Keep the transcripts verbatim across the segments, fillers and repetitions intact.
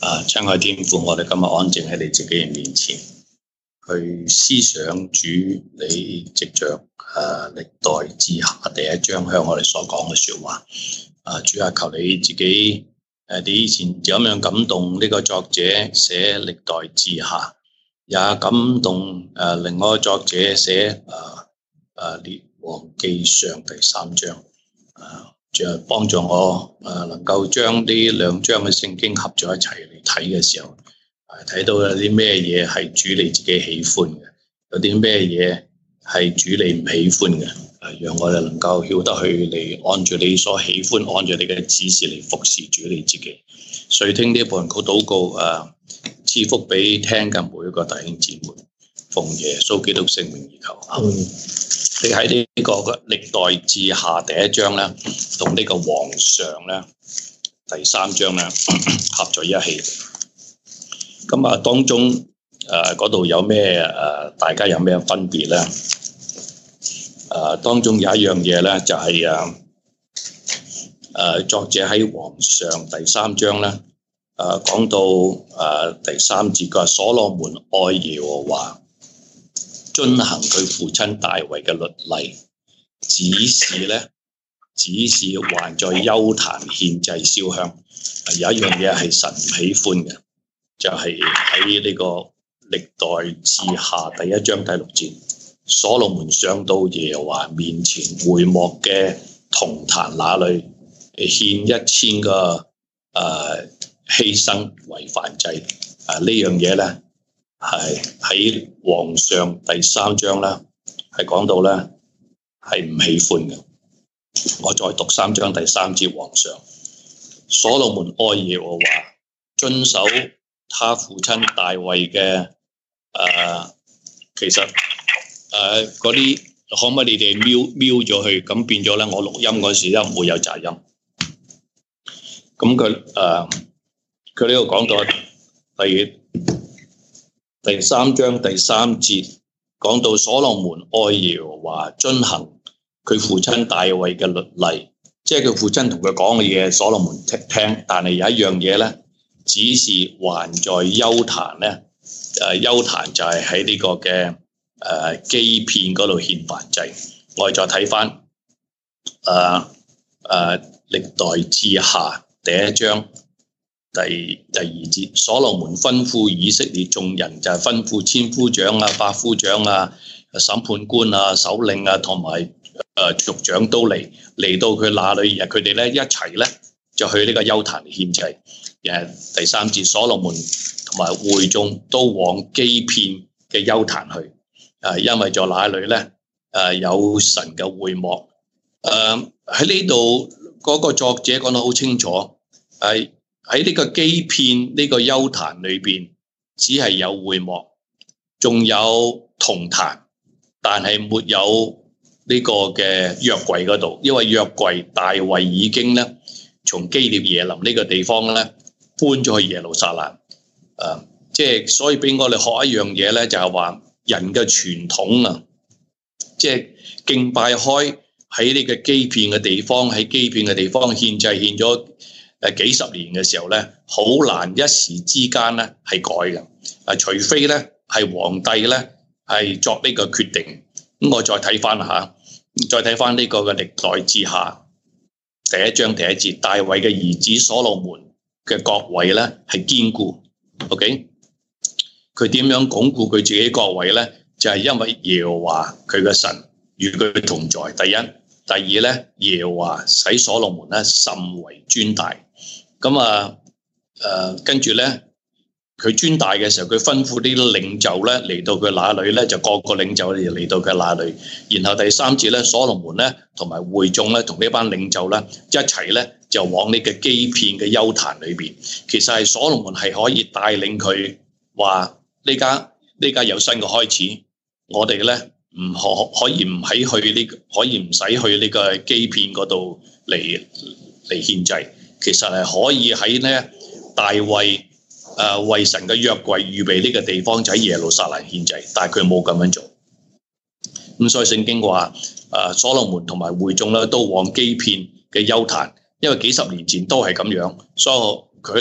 啊，親愛天父，我哋今日安靜喺你自己嘅面前，去思想主你藉着誒歷代志下第一章向我哋所講嘅說話。啊，主啊，求你自己誒，你以前有咁樣感動呢個作者寫歷代志下，也感動誒另外一個作者寫誒誒列王記上第三章。啊，就幫助我誒能夠將呢兩章嘅聖經合在一齊嚟睇嘅時候，睇到有啲咩嘢係主你自己喜歡嘅，有啲咩嘢係主你唔喜歡嘅，誒讓我哋能夠曉得去嚟按住你所喜歡，按住你嘅指示嚟服侍主你自己。垂聽呢部人嘅禱告，誒賜福俾聽嘅每一個弟兄姊妹，奉耶穌基督聖名而求。嗯你喺呢個歷代志下第一章咧，同呢個王上咧第三章咧合在一起。咁啊，當中誒嗰度有咩誒、呃？大家有咩分別咧？誒、呃，當中有一樣嘢咧，就係誒誒作者喺王上第三章咧，誒、呃、講到誒、呃、第三節嘅所羅門愛耶和華，遵行佢父親大衛嘅律例，只是咧，只是還在邱壇獻祭燒香。有一樣嘢係神唔喜歡嘅，就係喺呢個歷代志下第一章第六節，所羅門上到耶和華面前會幕嘅銅壇那裏，獻一千個誒犧牲為燔祭。啊，呢樣嘢咧。係喺王上第三章咧，係講到咧係唔喜歡嘅。我再讀三章第三節，王上所羅門愛耶和華，遵守他父親大衛嘅誒，其實誒嗰啲可唔可以你哋瞄瞄咗去？咁變咗咧，我錄音嗰時咧唔會有雜音。咁佢誒佢呢度講到第二。第三章第三節講到所羅門愛耶和華，遵行佢父親大衛嘅律例，即係佢父親同佢講嘅嘢，所羅門聽聽。但係有一樣嘢咧，只是還在邱壇咧。誒，邱壇就係喺呢個嘅誒基遍嗰度獻燔祭。我哋再睇翻誒誒歷代志下第一章。第第二節，所羅門吩咐以色列眾人，就係吩咐千夫長啊、百夫長啊、審判官啊、首領啊，同埋誒族長都嚟嚟到佢那裏，佢哋咧一齊咧就去呢個邱壇獻祭。誒，第三節，所羅門同埋會眾都往基遍嘅邱壇去，誒，因為在那裏咧誒有神嘅會幕。誒喺呢度嗰個作者講得好清楚，係。喺呢個基遍呢個邱壇裏邊，只係有會幕，仲有銅壇，但係沒有呢個嘅約櫃嗰度，因為約櫃大衛已經咧從基列耶琳呢個地方咧搬咗去耶路撒冷。誒、呃，即係所以俾我哋學一樣嘢咧，就係話人嘅傳統啊，即係敬拜開喺呢個基遍嘅地方，喺基遍嘅地方獻祭獻咗。誒幾十年嘅時候咧，好難一時之間咧係改嘅。啊，除非咧係皇帝咧係作呢個決定。咁我再睇翻下，再睇翻呢個嘅歷代志下第一章第一節，大衛嘅兒子所羅門嘅國位咧係堅固。OK，佢點樣鞏固佢自己國位咧？就係、是、因為耶和華佢嘅神與佢同在。第一，第二咧，耶和華使所羅門咧甚為尊大。咁啊，誒、呃，跟住咧，佢尊大嘅時候，佢吩咐啲領袖咧嚟到佢那裏咧，就各個領袖嚟到佢那裏。然後第三節咧，所羅門咧同埋會眾咧，同呢班領袖咧一齊咧，就往呢個基遍嘅邱壇裏邊。其實係所羅門係可以帶領佢話呢家呢家有新嘅開始，我哋咧唔可可以唔喺去呢，可以唔使去呢個基遍嗰度嚟嚟獻祭。其實係可以喺呢大衛誒、呃、為神嘅約櫃預備呢個地方，就喺耶路撒冷獻祭，但係佢冇咁樣做。咁所以聖經話誒、呃、所羅門同埋會眾咧都往基遍嘅邱壇，因為幾十年前都係咁樣，所以佢咧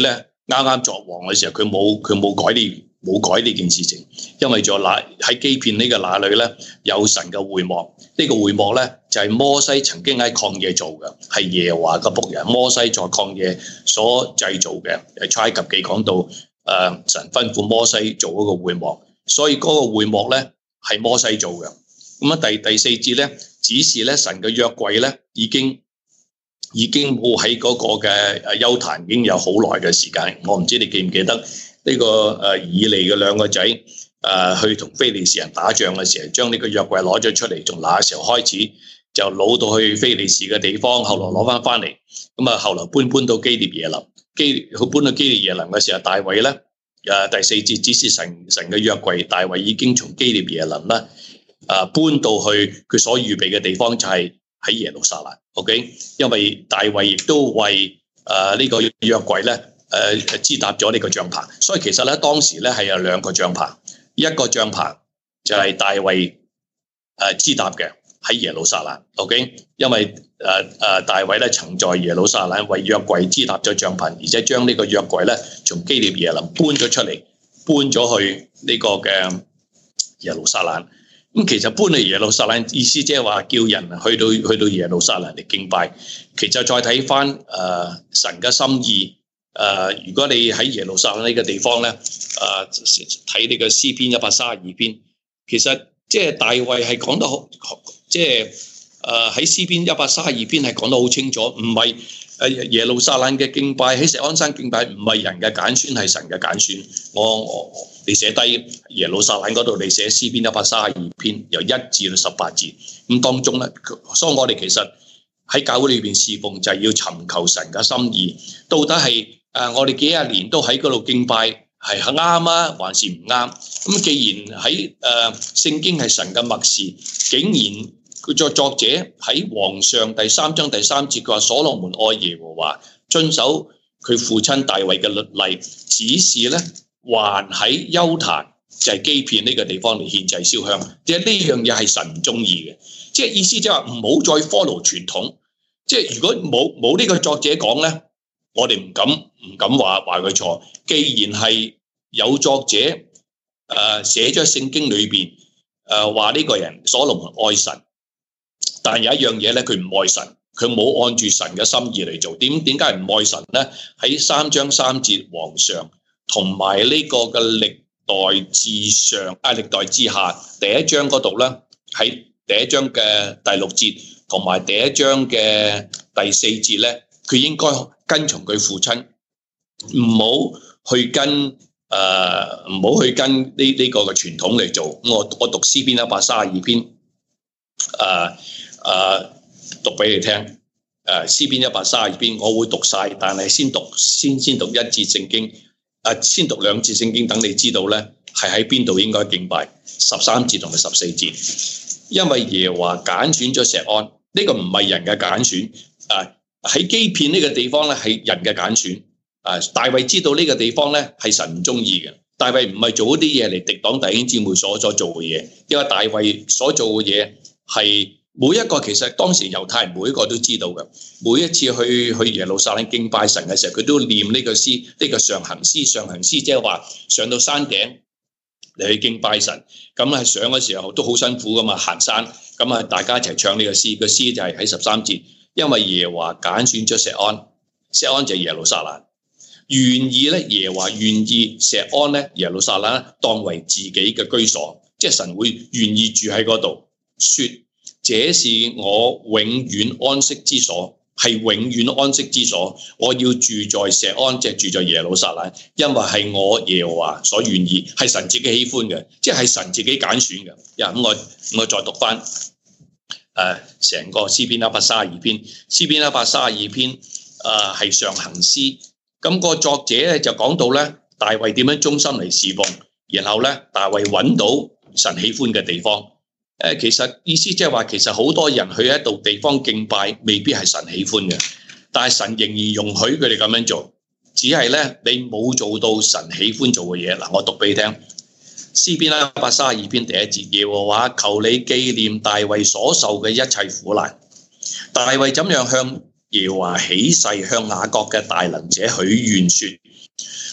啱啱作王嘅時候，佢冇佢冇改呢冇改呢件事情，因為在那喺基遍呢個那裏咧有神嘅會幕，呢、這個會幕咧就係、是、摩西曾經喺曠野做嘅，係耶和華嘅僕人摩西在曠野所製造嘅。喺出埃及記講到，誒、呃、神吩咐摩西做嗰個會幕，所以嗰個會幕咧係摩西做嘅。咁啊第第四節咧，指示咧神嘅約櫃咧已經已經冇喺嗰個嘅誒邱壇已經有好耐嘅時間，我唔知你記唔記得呢、這個誒以利嘅兩個仔誒、呃、去同非利士人打仗嘅時候，將呢個約櫃攞咗出嚟，從那時候開始就攞到去非利士嘅地方，後來攞翻翻嚟，咁啊後來搬搬到基列耶琳，基佢搬到基列耶琳嘅時候，大衛咧誒第四節指示神神嘅約櫃，大衛已經從基列耶琳啦誒搬到去佢所預備嘅地方，就係喺耶路撒冷。OK， 因為大衛亦都為誒呢個約櫃咧誒支搭咗呢個帳篷，所以其實咧當時咧係有兩個帳篷，一個帳篷就係大衛誒支搭嘅喺耶路撒冷。OK， 因為誒誒、呃、大衛咧曾在耶路撒冷為約櫃支搭咗帳篷，而且將呢個約櫃咧從基列耶琳搬咗出嚟，搬咗去呢個嘅耶路撒冷。咁其實搬去耶路撒冷意思即係話叫人去到去到耶路撒冷嚟敬拜。其實再睇翻誒神嘅心意誒、呃，如果你喺耶路撒冷呢個地方咧誒睇呢個詩篇一百三十二篇，其實即係大衛係講得好，即係誒喺詩篇一百三十二篇係講得好清楚，唔係誒耶路撒冷嘅敬拜喺錫安山敬拜唔係人嘅揀選，係神嘅揀選。我我。你寫低耶路撒冷嗰度，你寫詩篇一百三十二篇，由一至到十八節，咁當中咧，所以我哋其實喺教會裏邊侍奉就係要尋求神嘅心意，到底係誒、呃、我哋幾廿年都喺嗰度敬拜係啱啊，還是唔啱？咁既然喺誒聖經係神嘅默示，竟然佢作作者喺王上第三章第三節佢話所羅門愛耶和華，遵守佢父親大衛嘅律例，指示咧。還喺邱壇就係基遍呢個地方嚟獻祭燒香，即係呢樣嘢係神唔中意嘅，即係意思即係話唔好再 follow 傳統。即係如果冇冇呢個作者講咧，我哋唔敢唔敢話話佢錯。既然係有作者誒、呃、寫咗聖經裏邊誒話呢個人所羅門愛神，但有一樣嘢咧佢唔愛神，佢冇按住神嘅心意嚟做。點點解唔愛神咧？喺三章三節王上。同埋呢個嘅歷代志上啊，歷代志下第一章嗰度咧，喺第一章嘅第六節同埋第一章嘅第四節咧，佢應該跟從佢父親，唔好去跟誒，唔、呃、好去跟呢呢、這個嘅傳統嚟做。我我讀詩篇一百三十二篇，誒、呃、誒、呃、讀俾你聽。誒、呃、詩篇一百三十二篇，我會讀晒，但係先讀先先讀一節聖經。啊！先讀兩節聖經，等你知道咧，係喺邊度應該敬拜。十三節同埋十四節，因為耶和華揀選咗錫安，呢、這個唔係人嘅揀選。啊，喺基遍呢個地方咧係人嘅揀選。啊，大衛知道呢個地方咧係神唔中意嘅。大衛唔係做啲嘢嚟敵擋弟兄姊妹所所做嘅嘢，因為大衛所做嘅嘢係。每一個其實當時猶太人每一個都知道嘅，每一次去去耶路撒冷敬拜神嘅時候，佢都念呢個詩，呢、這個上行詩。上行詩即係話上到山頂嚟去敬拜神，咁係上嘅時候都好辛苦噶嘛，行山，咁啊大家一齊唱呢個詩。個詩就係喺十三節，因為耶和華揀選咗錫安，錫安就係耶路撒冷，願意咧耶和華願意錫安咧耶路撒冷當為自己嘅居所，即係神會願意住喺嗰度，說。這是我永遠安息之所，係永遠安息之所。我要住在錫安，即係住在耶路撒冷，因為係我耶和華所願意，係神自己喜歡嘅，即係神自己揀選嘅。咁我我再讀翻誒成個詩篇一百三十二篇，詩篇一百三十二篇誒係、呃、上行詩。咁、那個作者咧就講到咧，大衛點樣忠心嚟侍奉，然後咧大衛揾到神喜歡嘅地方。誒，其實意思即係話，其實好多人去一度地方敬拜，未必係神喜歡嘅，但係神仍然容許佢哋咁樣做，只係咧你冇做到神喜歡做嘅嘢。嗱，我讀俾你聽，詩篇一百三十二篇第一節，耶和華求你紀念大衛所受嘅一切苦難。大衛怎樣向耶和華起誓，向雅各嘅大能者許願說：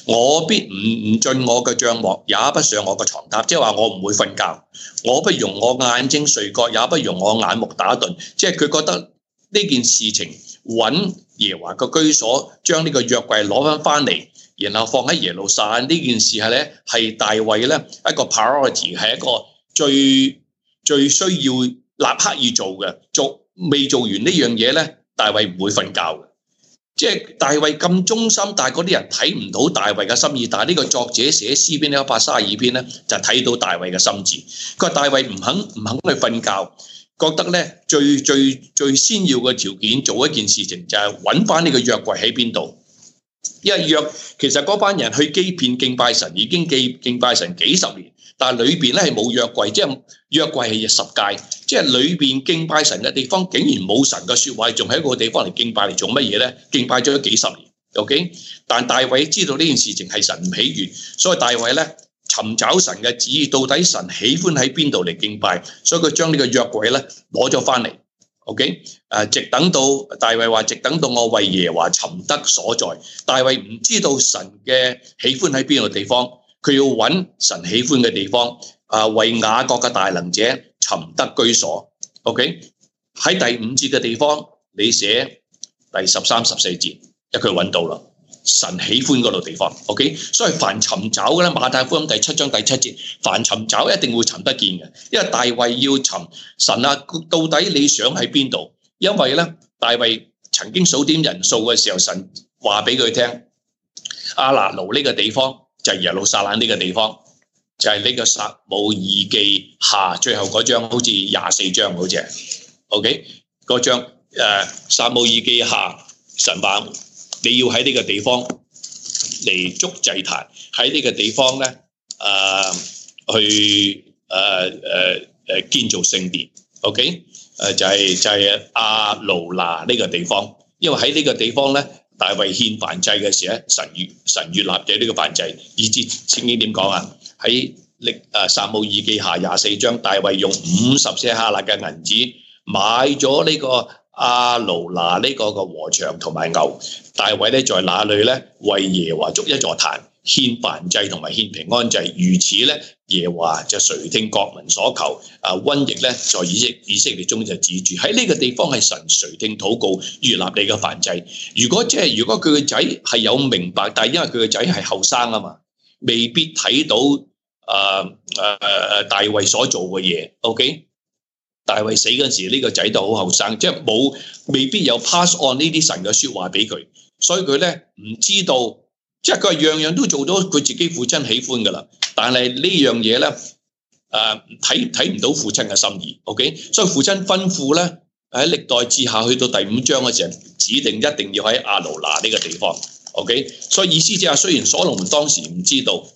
我必唔唔進我嘅帳幕，也不上我嘅床榻，即係話我唔會瞓覺，我不容我眼睛睡覺，也不容我眼目打盹。即係佢覺得呢件事情揾耶和華嘅居所，將呢個約櫃攞翻翻嚟，然後放喺耶路撒冷呢件事係咧係大衛咧一個 priority， 係一個最最需要立刻要做嘅。做未做完呢樣嘢咧，大衛唔會瞓覺嘅。即係大衛咁忠心，但係嗰啲人睇唔到大衛嘅心意。但係呢個作者寫詩篇一百三十二篇咧，就睇到大衛嘅心志。佢話大衛唔肯唔肯去瞓覺，覺得咧最最最先要嘅條件做一件事情就係揾翻呢個約櫃喺邊度。因為約其實嗰班人去基遍敬拜神已經敬敬拜神幾十年，但係裏邊咧係冇約櫃，即係約櫃係十誡，即係裏邊敬拜神嘅地方竟然冇神嘅説話，仲喺個地方嚟敬拜嚟做乜嘢咧？敬拜咗幾十年 ，OK？ 但大衛知道呢件事情係神唔喜悅，所以大衛咧尋找神嘅旨意，到底神喜歡喺邊度嚟敬拜，所以佢將呢個約櫃咧攞咗翻嚟。OK， 誒，直等到大衛話，直等到我為耶和華尋得所在。大衛唔知道神嘅喜歡喺邊個地方，佢要揾神喜歡嘅地方，啊，為雅各嘅大能者尋得居所。OK， 喺第五節嘅地方，你寫第十三、十四節，因為佢揾到啦。神喜歡嗰度地方 ，OK， 所以凡尋找嘅咧，馬太福音第七章第七節，凡尋找一定會尋得見嘅，因為大衛要尋神啊，到底你想喺邊度？因為咧，大衛曾經數點人數嘅時候，神話俾佢聽，亞拿奴呢個地方就係耶路撒冷呢個地方，就係呢個撒母耳記下最後嗰章，好似廿四章好似 ，OK， 嗰章誒撒母耳記下神話。你要喺呢個地方嚟築祭壇，喺呢個地方咧，誒、呃、去誒誒誒建造聖殿 ，OK？ 誒就係、是、就係、是、亞奴拿呢個地方，因為喺呢個地方咧，大衛獻燔祭嘅時候，神悅神悅納嘅呢個燔祭，以至聖經點講啊？喺歷誒撒母耳記下廿四章，大衛用五十舍客勒嘅銀子買咗呢、這個。亞奴拿呢個嘅禾場同埋牛，大衛咧在那裏咧為耶和華築一座壇，獻燔祭同埋獻平安祭，如此咧耶和華就垂聽國民所求，啊瘟疫咧在以色以色列中就止住。喺呢個地方係神垂聽禱告，悅納你嘅燔祭。如果即係如果佢個仔係有明白，但係因為佢個仔係後生啊嘛，未必睇到誒誒誒大衛所做嘅嘢 ，OK？大衛死嗰陣時，呢個仔都好後生，即係冇未必有 pass on 呢啲神嘅説話俾佢，所以佢咧唔知道，即係佢係樣樣都做到佢自己父親喜歡噶啦。但係呢樣嘢咧，誒睇睇唔到父親嘅心意 ，OK？ 所以父親吩咐咧喺歷代志下去到第五章嘅時候，指定一定要喺亞奴拿呢個地方 ，OK？ 所以意思即係雖然所羅門當時唔知道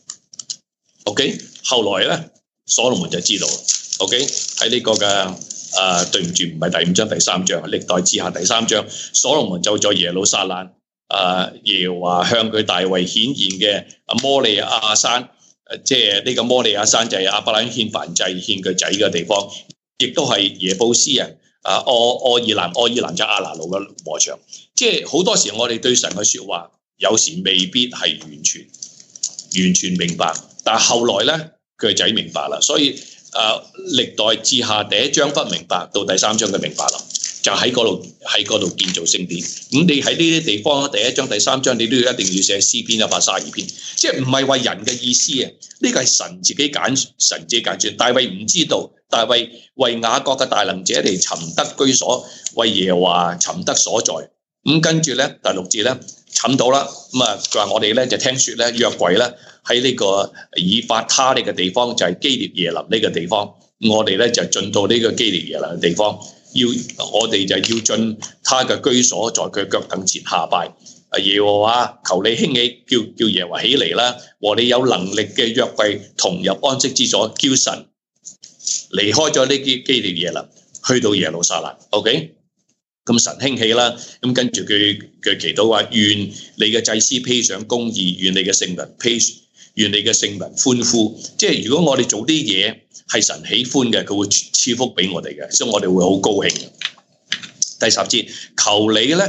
，OK？ 後來咧所羅門就知道。OK 喺呢個嘅誒、呃、對唔住，唔係第五章第三章，歷代志下第三章，所羅門就在耶路撒冷誒、呃、耶和華向佢大衛顯現嘅摩利亞山，誒即係呢個摩利亞山就係亞伯蘭獻燔祭獻佢仔嘅地方，亦都係耶布斯人啊柯柯珥南，柯珥南就亞拿奴嘅禾場。即係好多時我哋對神嘅説話，有時未必係完全完全明白，但係後來咧佢個仔明白啦，所以。誒、uh, 歷代志下第一章不明白，到第三章佢明白啦，就喺嗰度喺嗰度建造聖殿。咁你喺呢啲地方，第一章、第三章你都要一定要寫詩篇一百三十二篇，即係唔係為人嘅意思啊？呢個係神自己揀，神自己揀選。大衛唔知道，大衛為雅各嘅大能者嚟尋得居所，為耶和華尋得所在。咁跟住咧第六節咧尋到啦，咁啊佢話我哋咧就聽説咧約櫃咧。喺呢個以法他呢個地方，就係基列耶琳呢個地方，我哋咧就進到呢個基列耶琳嘅地方，要我哋就要進他嘅居所，在佢腳凳前下拜。耶和華求你興起，叫叫耶和華起嚟啦，和你有能力嘅約櫃同入安息之所，叫神離開咗呢啲基列耶琳，去到耶路撒冷。OK， 咁神興起啦，咁跟住佢佢祈禱話：願你嘅祭司披上公義，願你嘅聖民披。願你嘅聖民歡呼，即係如果我哋做啲嘢係神喜歡嘅，佢會賜福俾我哋嘅，所以我哋會好高興。第十節，求你咧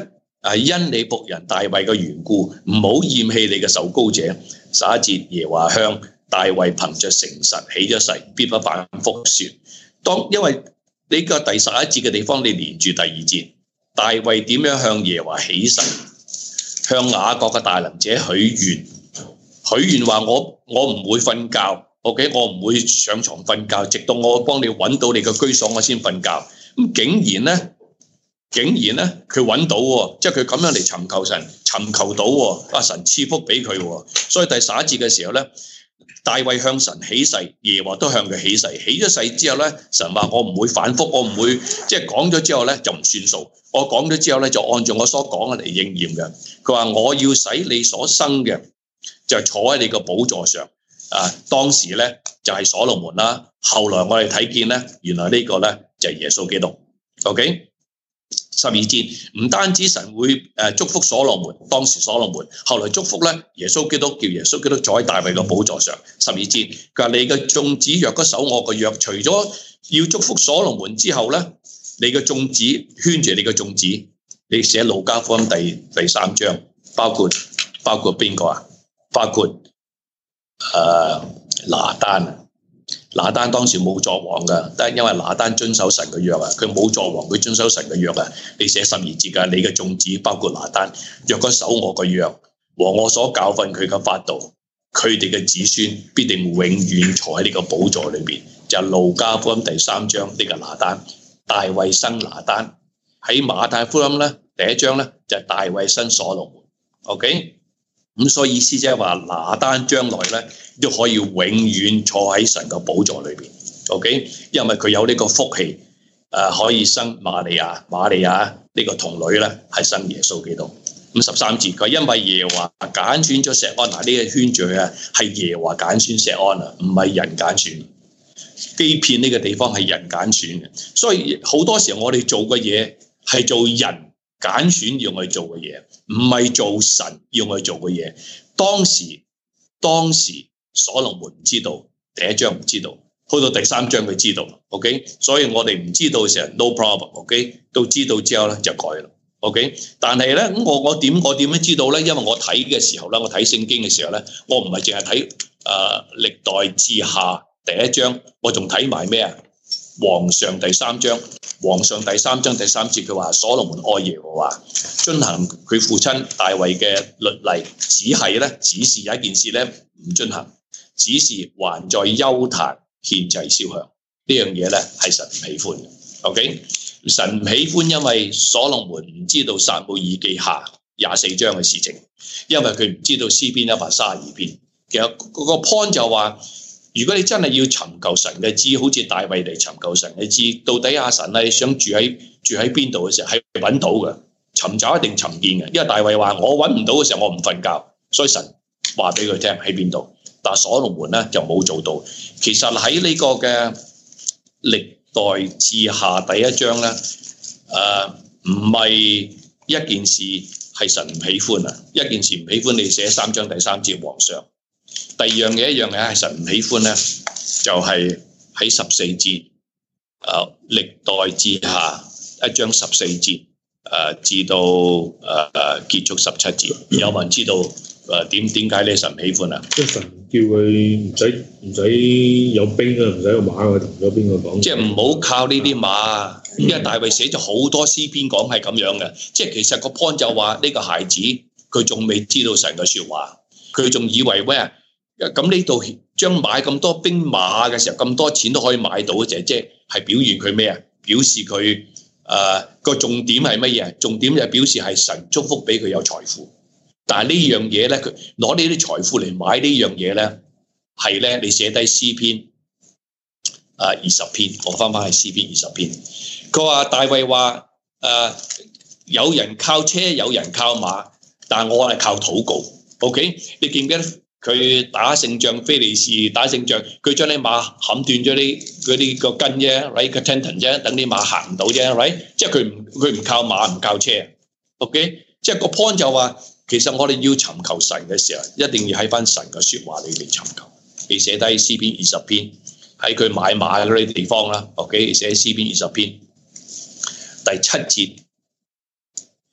啊，因你僕人大衛嘅緣故，唔好厭棄你嘅受膏者。十一節，耶和華向大衛憑着誠實起咗誓，必不反覆說。當因為呢個第十一節嘅地方，你連住第二節，大衛點樣向耶和華起誓？向雅各嘅大能者許願，許願話我我唔會瞓覺 ，OK， 我唔會上床瞓覺，直到我幫你揾到你嘅居所，我先瞓覺。咁竟然咧，竟然咧，佢揾到喎，即係佢咁樣嚟尋求神，尋求到喎，阿神賜福俾佢喎。所以第十一節嘅時候咧，大衛向神起誓，耶和華都向佢起誓。起咗誓之後咧，神話我唔會反覆，我唔會即係講咗之後咧就唔算數。我講咗之後咧就按照我所講嘅嚟應驗嘅。佢話我要使你所生嘅就坐喺你個寶座上。啊，當時咧就係所羅門啦。後來我哋睇見咧，原來呢個咧就係耶穌基督。OK， 十二節唔單止神會誒祝福所羅門，當時所羅門，後來祝福咧耶穌基督，叫耶穌基督坐喺大衛個寶座上。十二節佢話你嘅眾子若果守我個約，除咗要祝福所羅門之後咧，你嘅眾子圈住你嘅眾子，你寫路加福音第第三章，包括包括邊個啊？包括誒、呃、拿單啊。拿單當時冇作王㗎，但係因為拿單遵守神嘅約啊，佢冇作王，佢遵守神嘅約啊。你寫十二節㗎，你嘅眾子包括拿單，若果守我嘅約和我所教訓佢嘅法度，佢哋嘅子孫必定永遠坐喺呢個寶座裏邊。就係、是、路加福音第三章呢、這個拿單，大衛生拿單。喺馬太福音咧第一章咧就係、是、大衛生所羅門。OK。咁所以意思即係話拿單將來咧都可以永遠坐喺神嘅寶座裏邊 ，OK？ 因為佢有呢個福氣，誒、呃、可以生瑪利亞，瑪利亞呢個童女咧係生耶穌基督。咁十三節佢因為耶和華揀選咗錫安，嗱呢個圈住啊係耶和華揀選錫安啊，唔係人揀選。基遍呢個地方係人揀選嘅，所以好多時候我哋做嘅嘢係做人揀選要我哋做嘅嘢，唔係做神要我哋做嘅嘢。當時當時所羅門唔知道，第一章唔知道，去到第三章佢知道 ，OK？ 所以我哋唔知道嘅時候 no problem，OK？ 到知道之後咧就改啦 ，OK？ 但係咧我我點我點樣知道咧？因為我睇嘅時候咧，我睇聖經嘅時候咧，我唔係淨係睇誒歷代志下第一章，我仲睇埋咩啊？王上第三章，王上第三章第三節佢話所羅門愛耶和華，遵行佢父親大衛嘅律例，只係咧只是有一件事咧唔遵行，只是還在邱壇獻祭燒香，呢樣嘢咧係神唔喜歡嘅。OK， 神唔喜歡，因為所羅門唔知道撒母耳記下廿四章嘅事情，因為佢唔知道詩篇一百三十二篇。其實嗰個 point 就話，如果你真係要尋求神嘅知，好似大衛嚟尋求神嘅知，到底阿神咧想住喺住喺邊度嘅時候係揾到嘅，尋找一定尋見嘅。因為大衛話我揾唔到嘅時候我唔瞓覺，所以神話俾佢聽喺邊度。但係所羅門咧就冇做到。其實喺呢個嘅歷代志下第一章咧，誒唔係一件事係神唔喜歡啊，一件事唔喜歡你寫三章第三節皇上。第二樣嘢一樣嘢係神唔喜歡咧，就係喺十四節，誒歷代志下一章十四節誒至到誒誒結束十七節，有冇人知道誒點點解呢？神唔喜歡啊？即係神叫佢唔使唔使有兵啊，唔使有馬，佢同咗邊個講？即係唔好靠呢啲馬，因為大衛寫咗好多詩篇講係咁樣嘅。即係其實個 point 就話呢個孩子佢仲未知道神嘅説話，佢仲以為咩？咁呢度將買咁多兵馬嘅時候，咁多錢都可以買到嘅啫，即係表現佢咩啊？表示佢誒個重點係乜嘢？重點就係表示係神祝福俾佢有財富。但係呢樣嘢咧，佢攞呢啲財富嚟買呢樣嘢咧，係咧你寫低詩篇誒二十篇，我翻翻去詩篇二十篇。佢話大衛話誒有人靠車，有人靠馬，但係我係靠禱告。OK， 你記唔記得？佢打勝仗，非利士打勝仗，佢將啲馬砍斷咗啲嗰啲個筋啫 ，right 個 tendon 啫，等啲馬行唔到啫 ，right 即係佢唔佢唔靠馬唔靠車 ，OK， 即係個 point 就話，其實我哋要尋求神嘅時候，一定要喺翻神嘅説話裏邊尋求。你寫低詩篇二十篇，喺佢買馬嗰啲地方啦 ，OK， 寫詩篇二十篇第七節，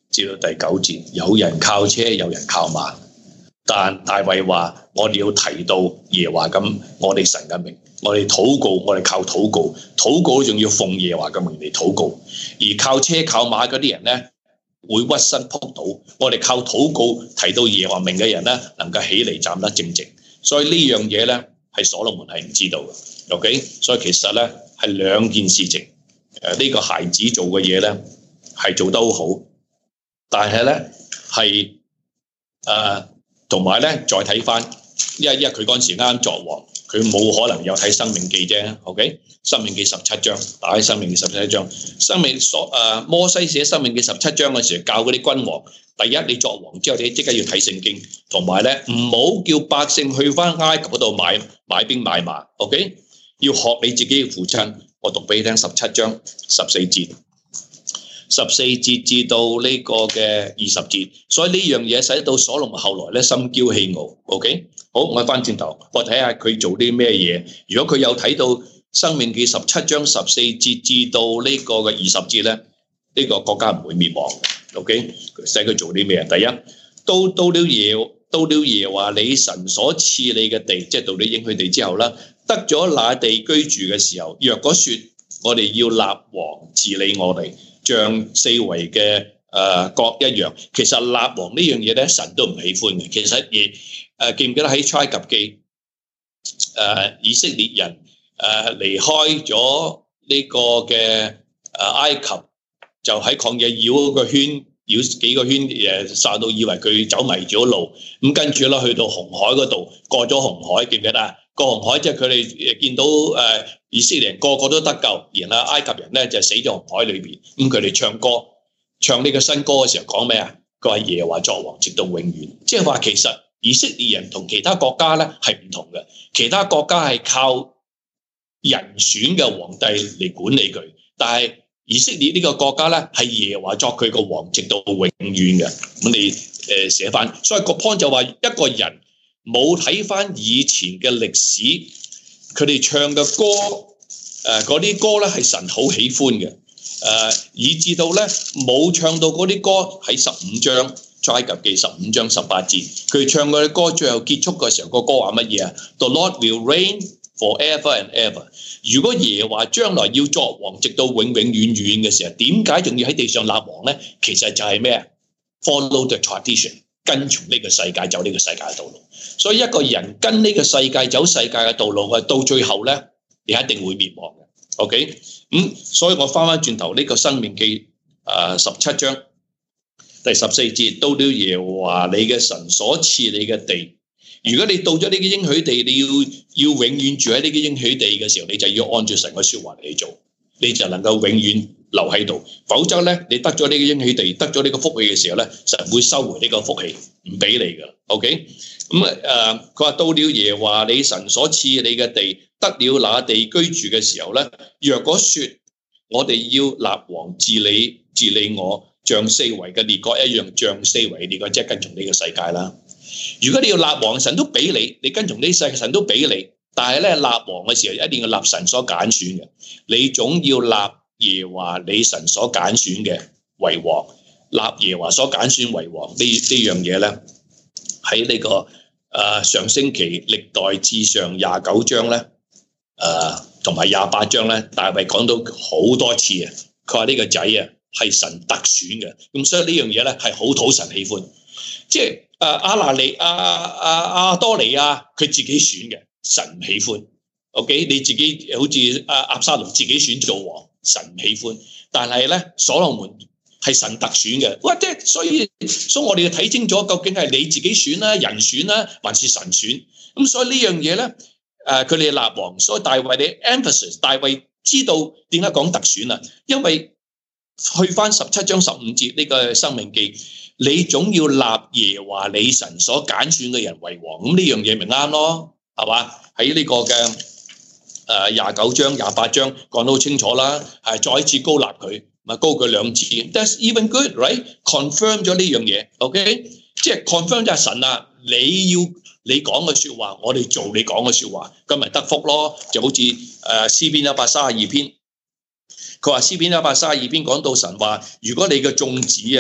至到第九節，有人靠車，有人靠馬，但大衛話：我哋要提到耶和華咁，我哋神嘅名，我哋禱告，我哋靠禱告，禱告仲要奉耶和華嘅名嚟禱告。而靠車靠馬嗰啲人咧，會屈身仆倒。我哋靠禱告提到耶和華名嘅人咧，能夠起嚟站得正直。所以呢樣嘢咧，係所羅門係唔知道嘅。OK，所以其實咧係兩件事情。誒、這、呢個孩子做嘅嘢咧係做得好好，但係咧係誒同埋咧再睇翻，因為因為佢嗰陣時啱啱作王，佢冇可能有睇申命記啫。OK， 申命記十七章，打開申命記十七章，申命所誒、呃、摩西寫申命記十七章嘅時候，教嗰啲君王，第一你作王之後，你即刻要睇聖經，同埋咧唔好叫百姓去翻埃及嗰度買買兵買馬。OK， 要學你自己嘅父親。我讀俾你聽十七章十四節，十四節至到呢個嘅二十節，所以呢樣嘢使到所羅門後來咧心驕氣傲。OK， 好，我翻轉頭，我睇下佢做啲咩嘢。如果佢有睇到申命記十七章十四節至到呢個嘅二十節咧，呢、這個國家唔會滅亡。OK， 使佢做啲咩？第一，到到了耶到了耶和華你神所賜你嘅地，即係到你應許地之後啦。得咗那地居住嘅時候，若果說我哋要立王治理我哋，像四圍嘅誒國一樣，其實立王呢樣嘢咧，神都唔喜歡嘅。其實亦誒、呃、記唔記得喺出埃及記誒以色列人誒、呃、離開咗呢個嘅誒、呃、埃及，就喺曠野繞個圈，繞幾個圈誒，殺到以為佢走迷咗路，咁跟住咧去到紅海嗰度，過咗紅海，記唔記得啊？過紅海即係佢哋見到誒、呃、以色列人個個都得救，然後埃及人咧就死咗紅海裏邊。咁佢哋唱歌唱呢個新歌嘅時候講咩啊？佢話耶和華作王直到永遠，即係話其實以色列人同其他國家咧係唔同嘅。其他國家係靠人選嘅皇帝嚟管理佢，但係以色列呢個國家咧係耶和華作佢個王直到永遠嘅。咁你誒寫翻，所以個 point 就話一個人。冇睇翻以前嘅歷史，佢哋唱嘅歌，誒嗰啲歌咧係神好喜歡嘅，誒、呃、以至到咧冇唱到嗰啲歌喺十五章出埃及記十五章十八節，佢唱嗰啲歌最後結束嘅時候，個歌話乜嘢啊 ？The Lord will reign forever and ever。如果耶和華將來要作王，直到永永遠遠嘅時候，點解仲要喺地上立王咧？其實就係咩啊 ？Follow the tradition。跟從呢個世界走呢個世界嘅道路，所以一個人跟呢個世界走世界嘅道路嘅，到最後咧，你一定會滅亡嘅。OK， 咁、嗯、所以我翻翻轉頭呢個申命記誒十七章第十四節，到了耶和華你嘅神所賜你嘅地，如果你到咗呢個應許地，你要要永遠住喺呢個應許地嘅時候，你就要按照神嘅說話嚟做，你就能夠永遠留喺度，否則咧，你得咗呢個應許地，得咗呢個福氣嘅時候咧，神會收回呢個福氣，唔俾你噶。OK， 咁啊誒，佢話到了耶和華你神所賜你嘅地，得了那地居住嘅時候咧，若果說我哋要立王治理治理我，像四圍嘅列國一樣，像四圍列國即係跟從呢個世界啦。如果你要立王，神都俾你，你跟從呢世界，神都俾你，但係咧立王嘅時候一定要立神所揀選嘅，你總要立耶和華你神所揀選嘅為王，立耶和華所揀選為王。呢呢樣嘢咧喺呢個誒、呃、上星期歷代志上廿九章咧誒同埋廿八章咧，大衛講到好多次啊。佢話呢個仔啊係神特選嘅，咁所以呢樣嘢咧係好討神喜歡。即係誒亞拿尼亞亞亞多尼亞佢自己選嘅，神唔喜歡。OK， 你自己好似阿押沙龍自己選做王，神唔喜歡。但係咧，所羅門係神特選嘅。哇！即係所以，所以我哋要睇清楚，究竟係你自己選啦、人選啦，還是神選？咁所以呢樣嘢咧，誒、呃，佢哋立王，所以大衛你 emphasis， 大衛知道點解講特選啊？因為去翻十七章十五節呢個申命記，你總要立耶和華你神所揀選嘅人為王。咁呢樣嘢咪啱咯，係嘛？喺呢個嘅。誒廿九章、廿八章講得好清楚啦，係再一次高立佢，咪高佢兩次。That's even good, right? Confirm 咗呢樣嘢 ，OK？ 即係 confirm 就係神啊！你要你講嘅説話，我哋做你講嘅説話，咁咪得福咯。就好似誒詩篇一百三十二篇，佢話詩篇一百三十二篇講到神話，如果你嘅眾子啊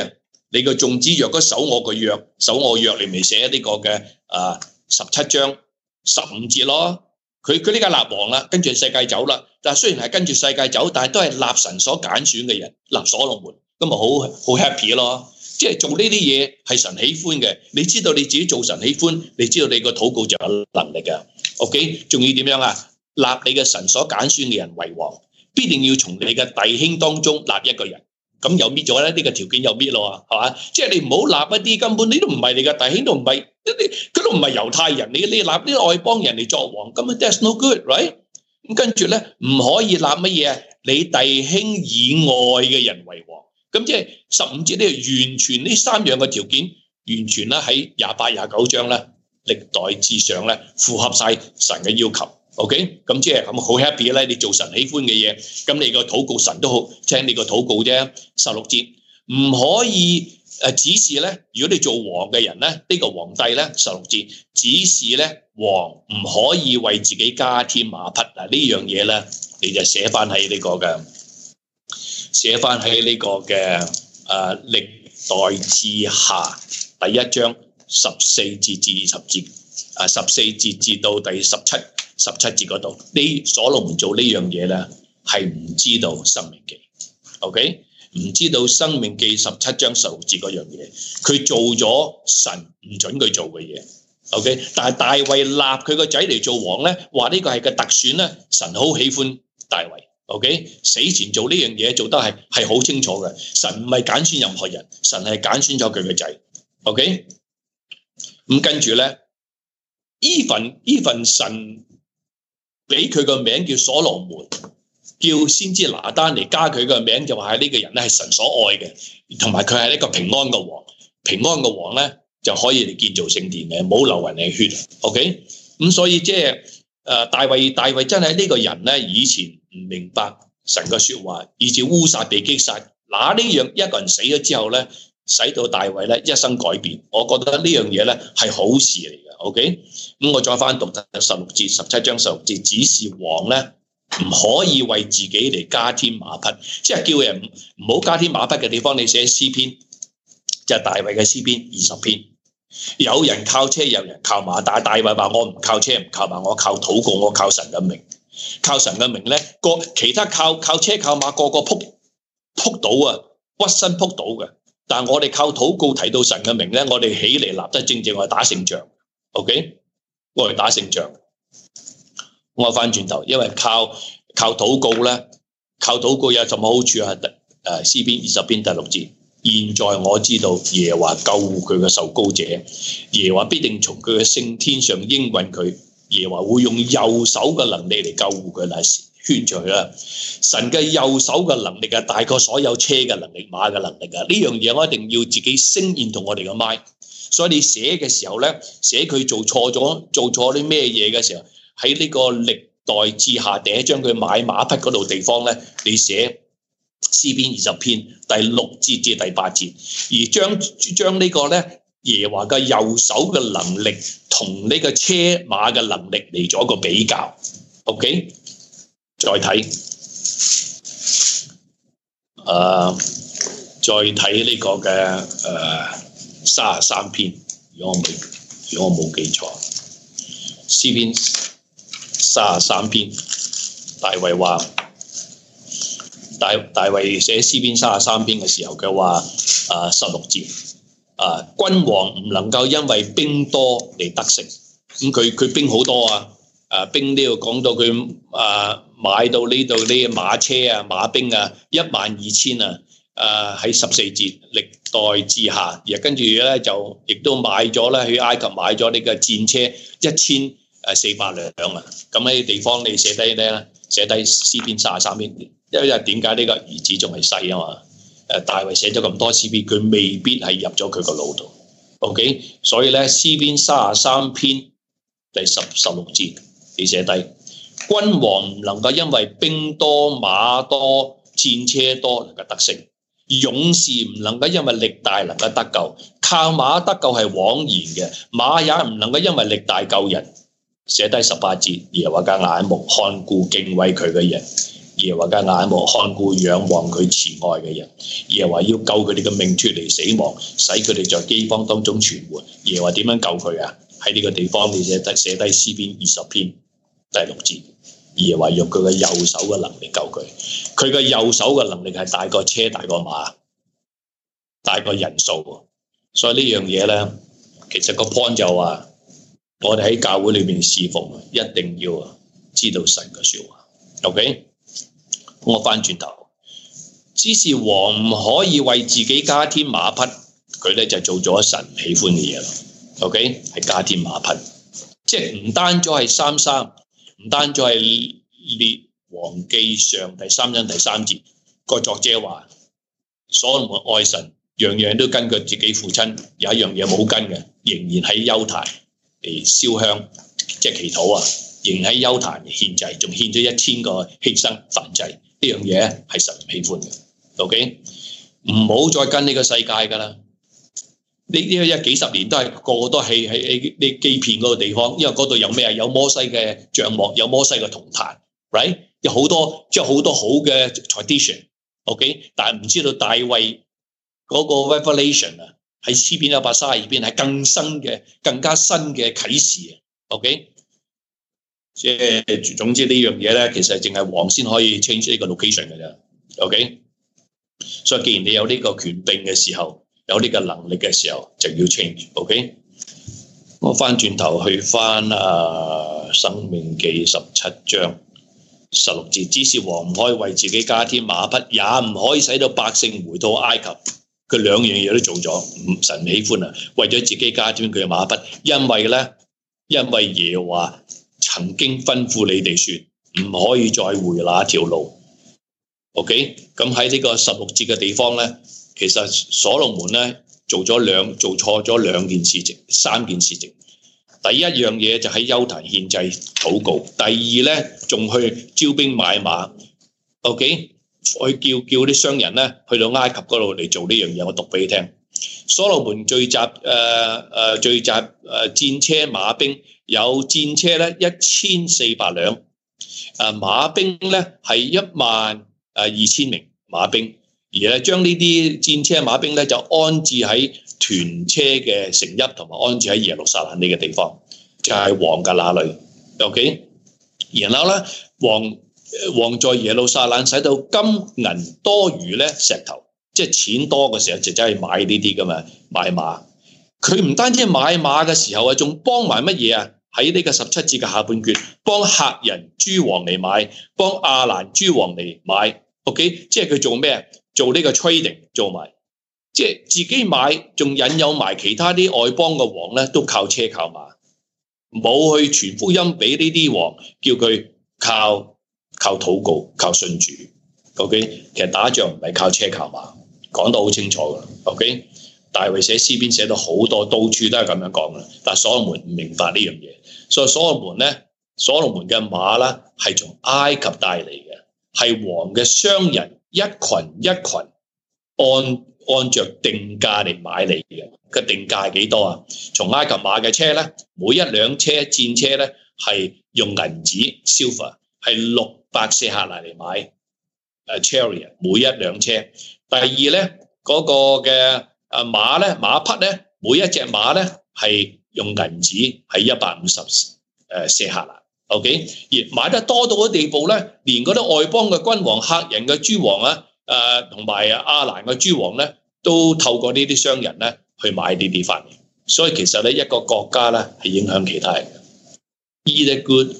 你個眾子若果守我個約，守我約，你咪寫呢個嘅啊十七章十五節咯。佢佢呢家立王啦，跟住世界走啦。但係雖然係跟住世界走，但係都係立神所揀選嘅人，立所羅門，咁咪好好 happy 咯。即係做呢啲嘢係神喜歡嘅。你知道你自己做神喜歡，你知道你個禱告就有能力嘅。OK， 仲要點樣啊？立你嘅神所揀選嘅人為王，必定要從你嘅弟兄當中立一個人。咁又搣咗咧，呢個條件又搣咯，係嘛？即係你唔好立一啲根本你都唔係你嘅弟兄，都唔係佢都唔係猶太人，你你立啲外邦人嚟作王，咁啊 that's no good，right？ 咁跟住咧唔可以立乜嘢啊？你弟兄以外嘅人為王，咁即係十五節呢，完全呢三樣嘅條件，完全咧喺廿八、廿九章咧，歷代志上咧符合晒神嘅要求。OK， 咁即係咁好 happy 咧！你做神喜歡嘅嘢，咁你個禱告神都好聽你個禱告啫。十六節唔可以誒指示咧，如果你做王嘅人咧，呢、這個皇帝咧，十六節指示咧，王唔可以為自己加添馬匹嗱，呢樣嘢咧，你就寫翻喺呢個嘅，寫翻喺呢個嘅誒歷代志下第一章十四節至二十節啊，十四節至到第十七。十七節嗰度，呢所羅門做呢樣嘢咧，係唔知道申命記 ，OK？ 唔知道申命記十七章十六節嗰樣嘢，佢做咗神唔准佢做嘅嘢 ，OK？ 但係大衛立佢個仔嚟做王咧，話呢個係個特選咧，神好喜歡大衛 ，OK？ 死前做呢樣嘢做得係係好清楚嘅，神唔係揀選任何人，神係揀選咗佢個仔 ，OK？ 咁跟住咧，呢份呢份神。俾佢個名叫所羅門，叫先知拿單嚟加佢個名，就話係呢個人咧係神所愛嘅，同埋佢係一個平安嘅王。平安嘅王咧就可以嚟建造聖殿嘅，冇流人嘅血。OK， 咁所以即係誒大衛，大衛真係呢個人咧，以前唔明白神嘅説話，以至烏撒被擊殺。嗱呢樣一個人死咗之後咧，使到大衛咧一生改變。我覺得呢樣嘢咧係好事嚟嘅。OK， 咁我再翻讀十六節十七章十六節，指示王咧唔可以為自己嚟加添馬匹，即係叫人唔好加添馬匹嘅地方，你寫詩篇就係、是、大衛嘅詩篇二十篇。有人靠車，有人靠馬，但係大衛話我唔靠車唔靠馬，我靠禱告，我靠神嘅名，靠神嘅名咧，個其他靠靠車靠馬個個撲撲到啊，屈身撲到嘅。但係我哋靠禱告提到神嘅名咧，我哋起嚟立得正正，我哋打勝仗。OK， 我哋打勝仗。我翻轉頭，因為靠靠禱告咧，靠禱告有什麼好處啊？誒，詩篇二十篇第六節，現在我知道耶和華救護佢嘅受膏者，耶和華必定從佢嘅聖天上應允佢，耶和華會用右手嘅能力嚟救護佢，嚟圈住佢啦。神嘅右手嘅能力啊，大過所有車嘅能力、馬嘅能力啊！呢樣嘢我一定要自己聲言同我哋嘅麥。所以你寫嘅時候咧，寫佢做錯咗、做錯啲咩嘢嘅時候，喺呢個歷代志下第一章佢買馬匹嗰度地方咧，你寫詩篇二十篇第六節至第八節，而將將呢個咧耶和華嘅右手嘅能力同呢個車馬嘅能力嚟做一個比較。OK， 再睇，誒、呃，再睇呢個嘅誒。呃三十三篇，如果我冇如果我冇記錯，詩篇三十三篇，大衛話大大衛寫詩篇三十三篇嘅時候，佢話啊十六節啊，君王唔能夠因為兵多嚟得勝，咁佢佢兵好多啊，啊兵呢度講到佢啊買到呢度呢馬車啊馬兵啊一萬二千啊。誒喺十四節歷代志下，而跟住咧就亦都買咗咧去埃及買咗呢個戰車一千誒四百輛啊！咁呢啲地方你寫低咧，寫低詩篇三十三篇，因為點解呢個兒子仲係細啊嘛？誒大衛寫咗咁多詩篇，佢未必係入咗佢個腦度。OK， 所以咧詩篇三十三篇第十十六節你寫低，君王唔能夠因為兵多馬多戰車多能夠得勝。勇士唔能夠因為力大能夠得救，靠馬得救係枉然嘅，馬也唔能夠因為力大救人。寫低十八節，耶和華嘅眼目看顧敬畏佢嘅人， 耶和華嘅眼目看顧仰望佢慈愛嘅人，耶和華要救佢哋嘅命脫離死亡，使佢哋在饑荒當中存活。耶和華點樣救佢啊？喺呢個地方你寫低寫低詩篇二十篇第六節，耶和華用佢嘅右手嘅能力救佢。佢嘅右手嘅能力係大過車、大過馬、大過人數。所以呢樣嘢咧，其實個 point 就話，我哋喺教會裏面侍奉，一定要知道神嘅說話。OK， 我翻轉頭，只是王唔可以為自己加添馬匹，佢咧就做咗神唔喜歡嘅嘢咯。OK， 係加添馬匹，即係唔單咗係三三，唔單咗係列王記上第三章第三節，個作者話所羅門愛神，樣樣都跟佢自己父親，有一樣嘢冇跟嘅，仍然喺邱壇嚟燒香，即係祈禱啊！仍喺邱壇獻祭，仲獻咗一千個犧牲燔祭，呢樣嘢係神唔喜歡嘅。OK， 唔好再跟呢個世界噶啦！呢呢一幾十年都係個個都係喺喺呢基遍嗰個地方，因為嗰度有咩啊？有摩西嘅帳幕，有摩西嘅銅壇 ，right？ 有好多即係好多好嘅 tradition。OK， 但係唔知道大衛嗰個 revelation 啊，喺詩篇一百三十二篇係更新嘅、更加新嘅啟示啊。OK。即係總之呢樣嘢咧，其實淨係王先可以 change 呢個 location 嘅啫。OK， 所以既然你有呢個權柄嘅時候，有呢個能力嘅時候，就要 change。OK， 我翻轉頭去翻啊《申命記》十七章十六節，只是王唔可以為自己加添馬匹，也唔可以使到百姓回到埃及。佢兩樣嘢都做咗，神唔喜歡啊！為咗自己加添佢嘅馬匹，因為咧，因為耶和華曾經吩咐你哋說唔可以再回那條路。OK， 咁喺呢個十六節嘅地方咧，其實所羅門咧做咗兩做錯咗兩件事情，三件事情。第一樣嘢就喺邱壇獻祭禱告，第二咧仲去招兵買馬。OK， 去叫叫啲商人咧去到埃及嗰度嚟做呢樣嘢。我讀俾你聽。所羅門聚集誒誒、呃、聚集誒、呃、戰車馬兵。有戰車咧一千四百輛，誒馬兵咧係一萬誒二千名馬兵，而咧將呢啲戰車馬兵咧就安置喺屯車嘅城邑，同埋安置喺耶路撒冷呢個地方，就係、是、王嘅那裏。OK， 然後咧王王在耶路撒冷使到金銀多餘咧石頭，即係錢多嘅時候就走去買呢啲㗎嘛，買馬。佢唔單止買馬嘅時候啊，仲幫埋乜嘢啊？喺呢個十七節嘅下半段，幫客人諸王嚟買，幫亞蘭諸王嚟買。OK， 即係佢做咩啊？做呢個 trading 做埋，即係自己買，仲引誘埋其他啲外邦嘅王咧，都靠車靠馬，冇去傳福音俾呢啲王，叫佢靠靠禱告、靠信主。OK， 其實打仗唔係靠車靠馬，講得好清楚噶啦。OK。大衛寫詩篇寫到好多，到處都係咁樣講嘅，但係所羅門唔明白呢樣嘢，所以所羅門咧，所羅門嘅馬啦係從埃及帶嚟嘅，係王嘅商人一群一群按按着定價嚟買嚟嘅。個定價係幾多啊？從埃及買嘅車咧，每一輛車戰車咧係用銀紙 silver 係六百舍客勒嚟買誒 chariot 每一輛車。第二咧嗰、那個嘅啊馬咧馬匹咧，每一隻馬咧係用銀紙係一百五十誒舍客勒。OK， 而買得多到嘅地步咧，連嗰啲外邦嘅君王、客人嘅諸王啊，誒同埋亞蘭嘅諸王咧，都透過呢啲商人咧去買呢啲翻嚟。所以其實咧一個國家咧係影響其他人嘅 ，either good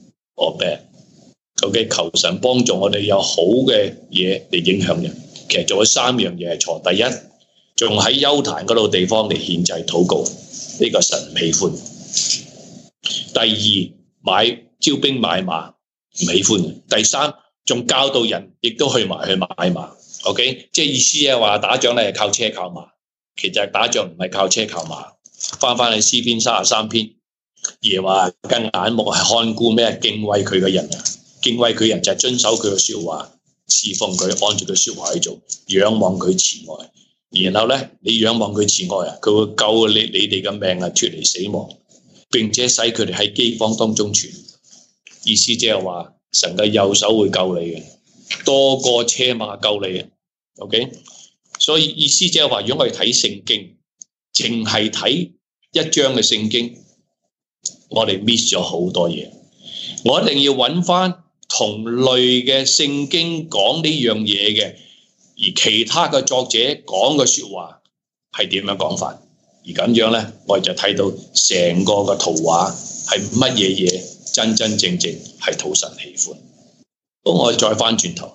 or bad。OK， 求神幫助我哋有好嘅嘢嚟影響人。其實做咗三樣嘢係錯。第一，仲喺邱壇嗰度地方嚟獻祭禱告，呢個神唔喜歡。第二，買招兵買馬唔喜歡。第三，仲教導人亦都去埋去買馬。OK， 即係意思係話打仗咧係靠車靠馬，其實打仗唔係靠車靠馬。翻翻去詩篇三十三篇，耶和華嘅眼目係看顧咩？敬畏佢嘅人啊！敬畏佢人就係遵守佢嘅說話，侍奉佢，按住佢說話去做，仰望佢慈愛。然後咧，你仰望佢慈愛啊，佢會救你你哋嘅命啊，脫離死亡，並且使佢哋喺饑荒當中存。意思即係話，神嘅右手會救你嘅， 多過車馬救你啊 ，OK？ 所以意思即係話，如果我哋睇聖經，淨係睇一章嘅聖經，我哋 miss 咗好多嘢。我一定要揾翻同類嘅聖經講呢樣嘢嘅，而其他嘅作者講嘅說話係點樣講法？而咁樣咧，我哋就睇到成個嘅圖畫係乜嘢嘢真真正正係討神喜歡。好，我哋再翻轉頭，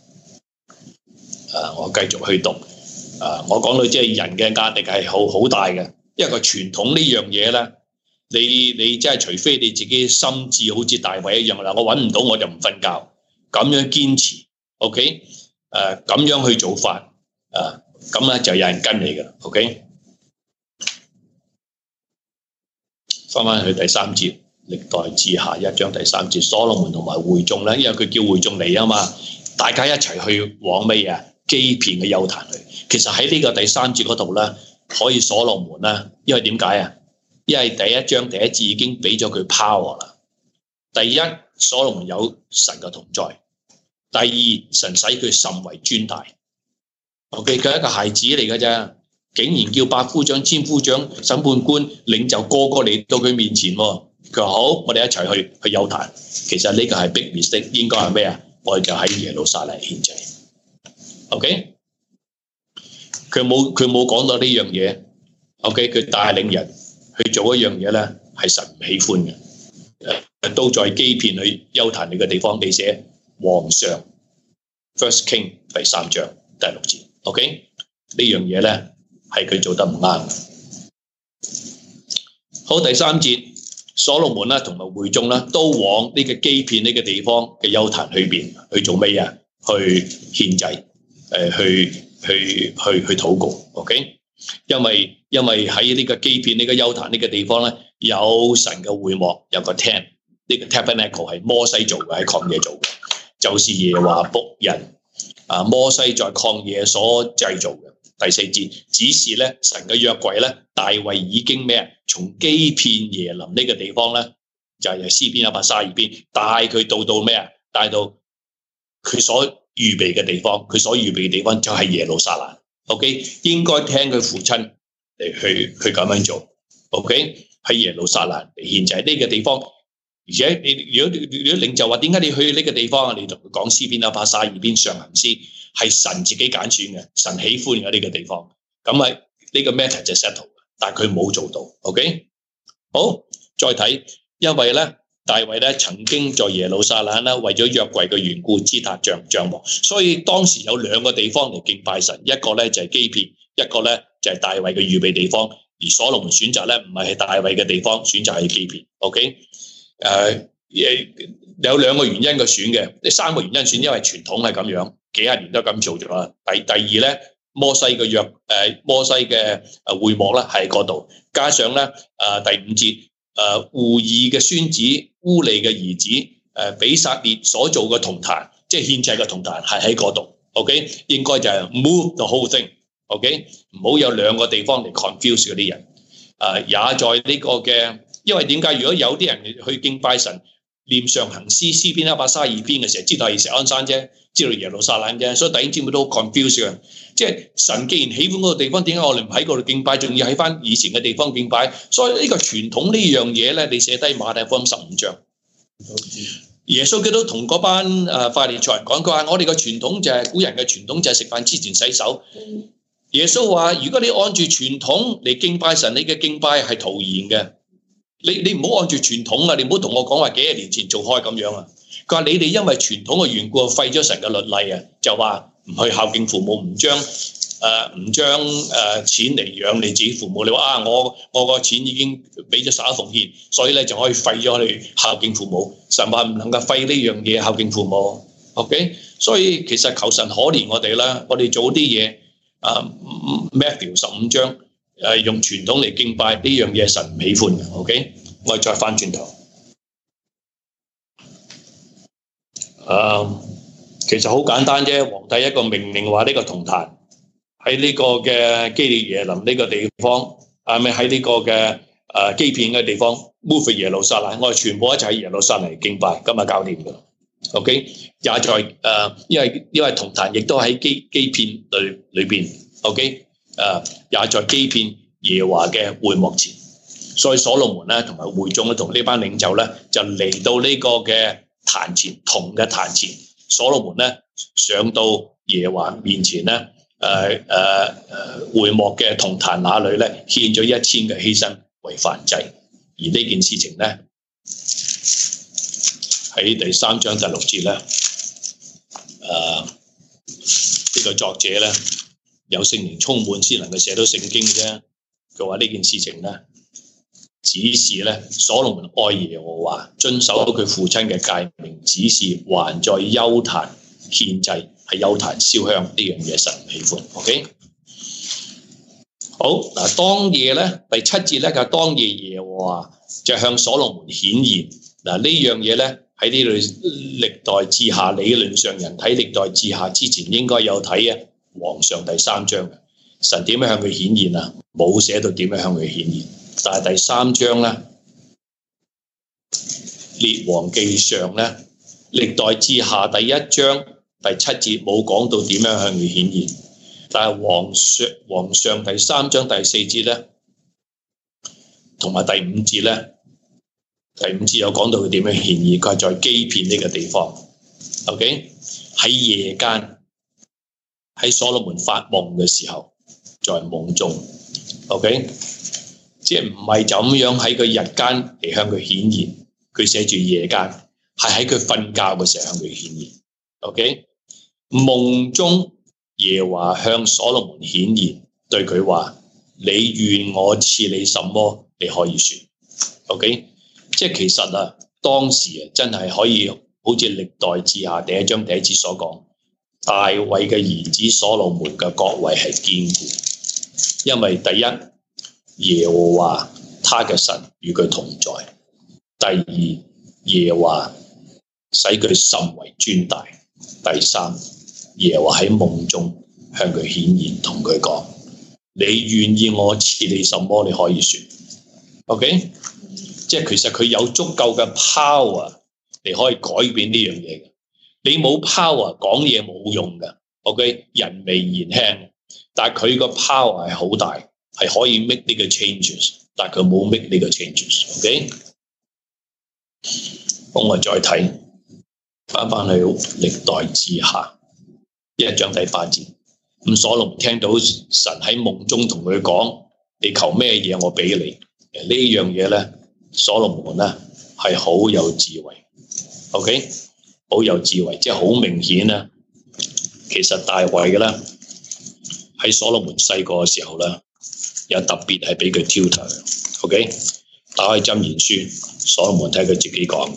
啊，我繼續去讀。啊，我講到即係人嘅壓力係好好大嘅，因為個傳統呢樣嘢咧，你你即係除非你自己心智好似大衛一樣啦，我揾唔到我就唔瞓覺，咁樣堅持 ，OK？ 誒、啊，咁樣去做法，啊，咁咧就有人跟你嘅 ，OK？ 翻翻去第三節，歷代志下一章第三節，所羅門同埋會眾咧，因為佢叫會眾嚟啊嘛，大家一齊去往咩嘢？基遍嘅邱壇去。其實喺呢個第三節嗰度咧，可以所羅門啦，因為點解啊？因為第一章第一節已經俾咗佢 power 啦。第一，所羅門有神嘅同在；第二，神使佢甚為尊大。OK， 佢係一個孩子嚟嘅啫，竟然叫百夫長、千夫長、審判官、領袖個個嚟到佢面前喎。佢話好，我哋一齊去去邱壇。其實呢個係 big mistake， 應該係咩啊？我哋就喺耶路撒冷獻祭。OK， 佢冇佢冇講到呢樣嘢。OK， 佢帶領人去做一樣嘢咧，係神唔喜歡嘅。誒，都在基遍去邱壇你嘅地方，你寫皇上 First King 第三章第六節。OK， 呢樣嘢咧係佢做得唔啱。好，第三節，所羅門啦同埋會眾啦都往呢個基遍呢個地方嘅邱壇裏邊去做咩啊？去獻祭。誒，去去去去禱告 ，OK？ 因為因為喺呢個基遍呢個邱壇呢個地方咧，有神嘅會幕，有個 tent， 呢個 tabernacle 係摩西做嘅，喺曠野做嘅，就是耶和華僕人啊摩西在曠野所製造嘅。第四節，只是咧神嘅約櫃咧，大衛已經咩啊？從基遍耶琳呢個地方咧，就係詩篇一百三十二篇帶佢到到咩啊？帶到佢所預備嘅地方，佢所預備嘅地方就係耶路撒冷。OK， 應該聽佢父親嚟去去咁樣做。OK， 喺耶路撒冷嚟獻祭呢個地方。而且你如果如果領袖話點解你去呢個地方啊？你同佢講詩篇一百三十二篇上行詩係神自己揀選嘅，神喜歡嘅呢個地方。咁係呢個 matter 就 settle， 但係佢冇做到。OK， 好，再睇，因為咧。大衛咧曾經在耶路撒冷咧為咗約櫃嘅緣故支搭帳帳幕，所以當時有兩個地方嚟敬拜神，一個咧就係基遍，一個咧就係大衛嘅預備地方。而所羅門選擇咧唔係喺大衛嘅地方，選擇喺基遍。OK， 誒、uh, 有兩個原因嘅選嘅，呢三個原因選，因為傳統係咁樣，幾十年都咁做咗啦。第第二咧，摩西嘅約誒摩西嘅誒會幕咧喺嗰度，加上咧誒、呃、第五節。誒、呃，戶珥嘅孫子烏利嘅兒子誒、呃，比撒列所做嘅銅壇，即係獻祭嘅銅壇，係喺嗰度。OK， 應該就係 move the whole thing。OK， 唔好有兩個地方嚟 confuse 嗰啲人。誒、呃，也在呢個嘅，因為點解？如果有啲人去敬拜神，念上行詩詩篇一百三十二篇嘅時候，知道係錫安山啫，知道耶路撒冷啫，所以弟兄姊妹都好 confuse 嘅。即係神既然喜歡嗰個地方，點解我哋唔喺嗰度敬拜，仲要喺翻以前嘅地方敬拜？所以呢個傳統呢樣嘢咧，你寫低馬太福音十五章，耶穌基督同嗰班誒法利賽人講，佢話我哋嘅傳統就係、是、古人嘅傳統就係食飯之前洗手。耶穌話：如果你按住傳統嚟敬拜神，你嘅敬拜係徒然嘅。你你唔好按住傳統啊！你唔好同我講話幾廿年前做開咁樣啊！佢話你哋因為傳統嘅緣故廢咗神嘅律例啊，就話唔去孝敬父母，唔將誒唔將誒錢嚟養你自己父母。你話啊，我我個錢已經俾咗十一奉獻，所以咧就可以廢咗去孝敬父母。神話唔能夠廢呢樣嘢孝敬父母。OK， 所以其實求神可憐我哋啦，我哋做啲嘢啊 Matthew 十五章。誒用傳統嚟敬拜呢樣嘢神唔喜歡嘅 ，OK？ 我哋再翻轉頭，誒其實好簡單啫。皇帝一個命令話呢個銅壇喺呢個嘅基列耶琳呢個地方，係咪喺呢個嘅誒基遍嘅地方 move 去耶路撒冷？我哋全部一齊喺耶路撒冷嚟敬拜，今日搞掂㗎啦。 OK， 也在誒、呃，因為因為銅壇亦都喺基基遍裏裏邊 ，OK， 誒、呃、也在基遍耶和華嘅會幕前，所以所羅門咧同埋會眾咧同呢班領袖咧就嚟到呢個嘅壇前，銅嘅壇前，所羅門咧上到耶和華面前咧，誒誒誒會幕嘅銅壇那裏咧獻咗一千嘅犧牲為燔祭，而呢件事情咧。喺第三章第六節咧，誒、呃、呢、這個作者咧有聖靈充滿先能夠寫到聖經啫。佢話呢件事情咧，只是咧所羅門愛耶和華，遵守佢父親嘅誡命，只是還在邱壇獻祭，喺邱壇燒香呢樣嘢神唔喜歡。OK， 好嗱，當夜咧第七節咧就當夜耶和華就向所羅門顯現嗱，呢樣嘢咧。喺呢度歷代志下，理論上人睇歷代志下之前應該有睇啊，王上第三章嘅神點樣向佢顯現啊？冇寫到點樣向佢顯現，但係第三章咧，列王記上咧，歷代志下第一章第七節冇講到點樣向佢顯現，但係王上王上第三章第四節咧，同埋第五節咧。第五節有講到佢點樣顯現，佢係在基遍呢個地方 ，OK， 喺夜間，喺所羅門發夢嘅時候，在夢中 ，OK， 即係唔係就咁樣喺佢日間嚟向佢顯現，佢寫住夜間，係喺佢瞓覺嘅時候向佢顯現 ，OK， 夢中耶和華向所羅門顯現，對佢話：你願我賜你什麼，你可以說 ，OK。即係其實啊，當時啊，真係可以好似歷代志下第一章第一節所講，大衛嘅兒子所羅門嘅國位係堅固，因為第一耶和華他嘅神與佢同在，第二耶和華使佢甚為尊大，第三耶和華喺夢中向佢顯現，同佢講：你願意我賜你什麼，你可以說 ，OK。即係其實佢有足夠嘅 power 嚟可以改變呢樣嘢嘅。你冇 power 講嘢冇用嘅。OK， 人微言輕，但係佢個 power 係好大，係可以 make 呢個 changes， 但係佢冇 make 呢個 changes。OK， 咁我再睇翻翻去歷代志下一章第八節。咁所羅門聽到神喺夢中同佢講：你求咩嘢，我俾你。呢樣嘢咧。所羅門咧係好有智慧 ，OK， 好有智慧，即係好明顯啦。其實大衛嘅咧喺所羅門細個嘅時候咧，有特別係俾佢挑剔 ，OK。打開箴言書，所羅門睇佢自己講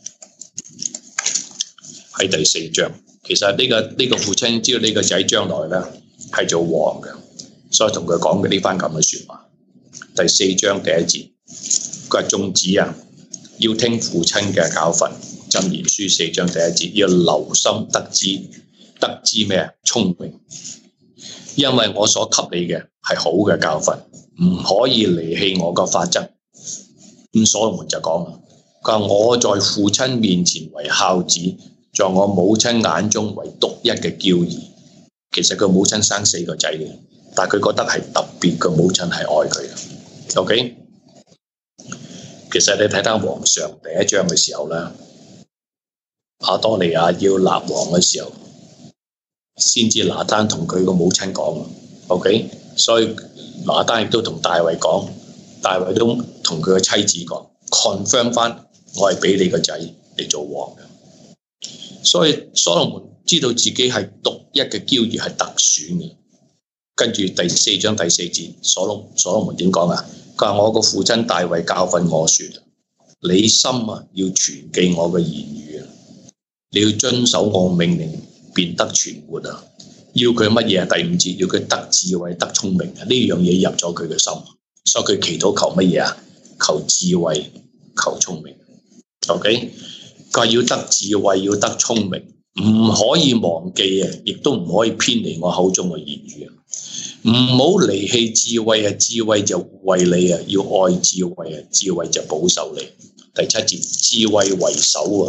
喺第四章。其實呢、這個呢、這個父親知道呢個仔將來咧係做王嘅，所以同佢講嘅呢番咁嘅説話。第四章第一節。佢話：眾子啊，要聽父親嘅教訓。箴言書四章第一節，要留心得知，得知咩啊？聰明，因為我所給你嘅係好嘅教訓，唔可以離棄我個法則。咁所羅門就講啦，佢話：我在父親面前為孝子，在我母親眼中為獨一嘅嬌兒。其實佢母親生四個仔嘅，但係佢覺得係特別，佢母親係愛佢嘅。OK。其實你睇睇皇上第一章嘅時候咧，亞多利亞要立王嘅時候，先至拿單同佢個母親講 ，OK， 所以拿單亦都同大衛講，大衛都同佢個妻子講 confirm 翻，我係俾你個仔嚟做王嘅。所以所羅門知道自己係獨一嘅嬌兒，係特選嘅。跟住第四章第四節，所羅所羅門點講啊？佢話：我個父親大衛教訓我說，你心啊要存記我嘅言語啊，你要遵守我命令，便得存活啊。要佢乜嘢啊？第五節要佢得智慧、得聰明啊！呢樣嘢入咗佢嘅心，所以佢祈禱求乜嘢啊？求智慧、求聰明。OK， 佢話要得智慧，要得聰明，唔可以忘記啊，亦都唔可以偏離我口中嘅言語啊。唔好離棄智慧啊！智慧就為你啊，要愛智慧啊！智慧就保守你。第七節，智慧為首啊！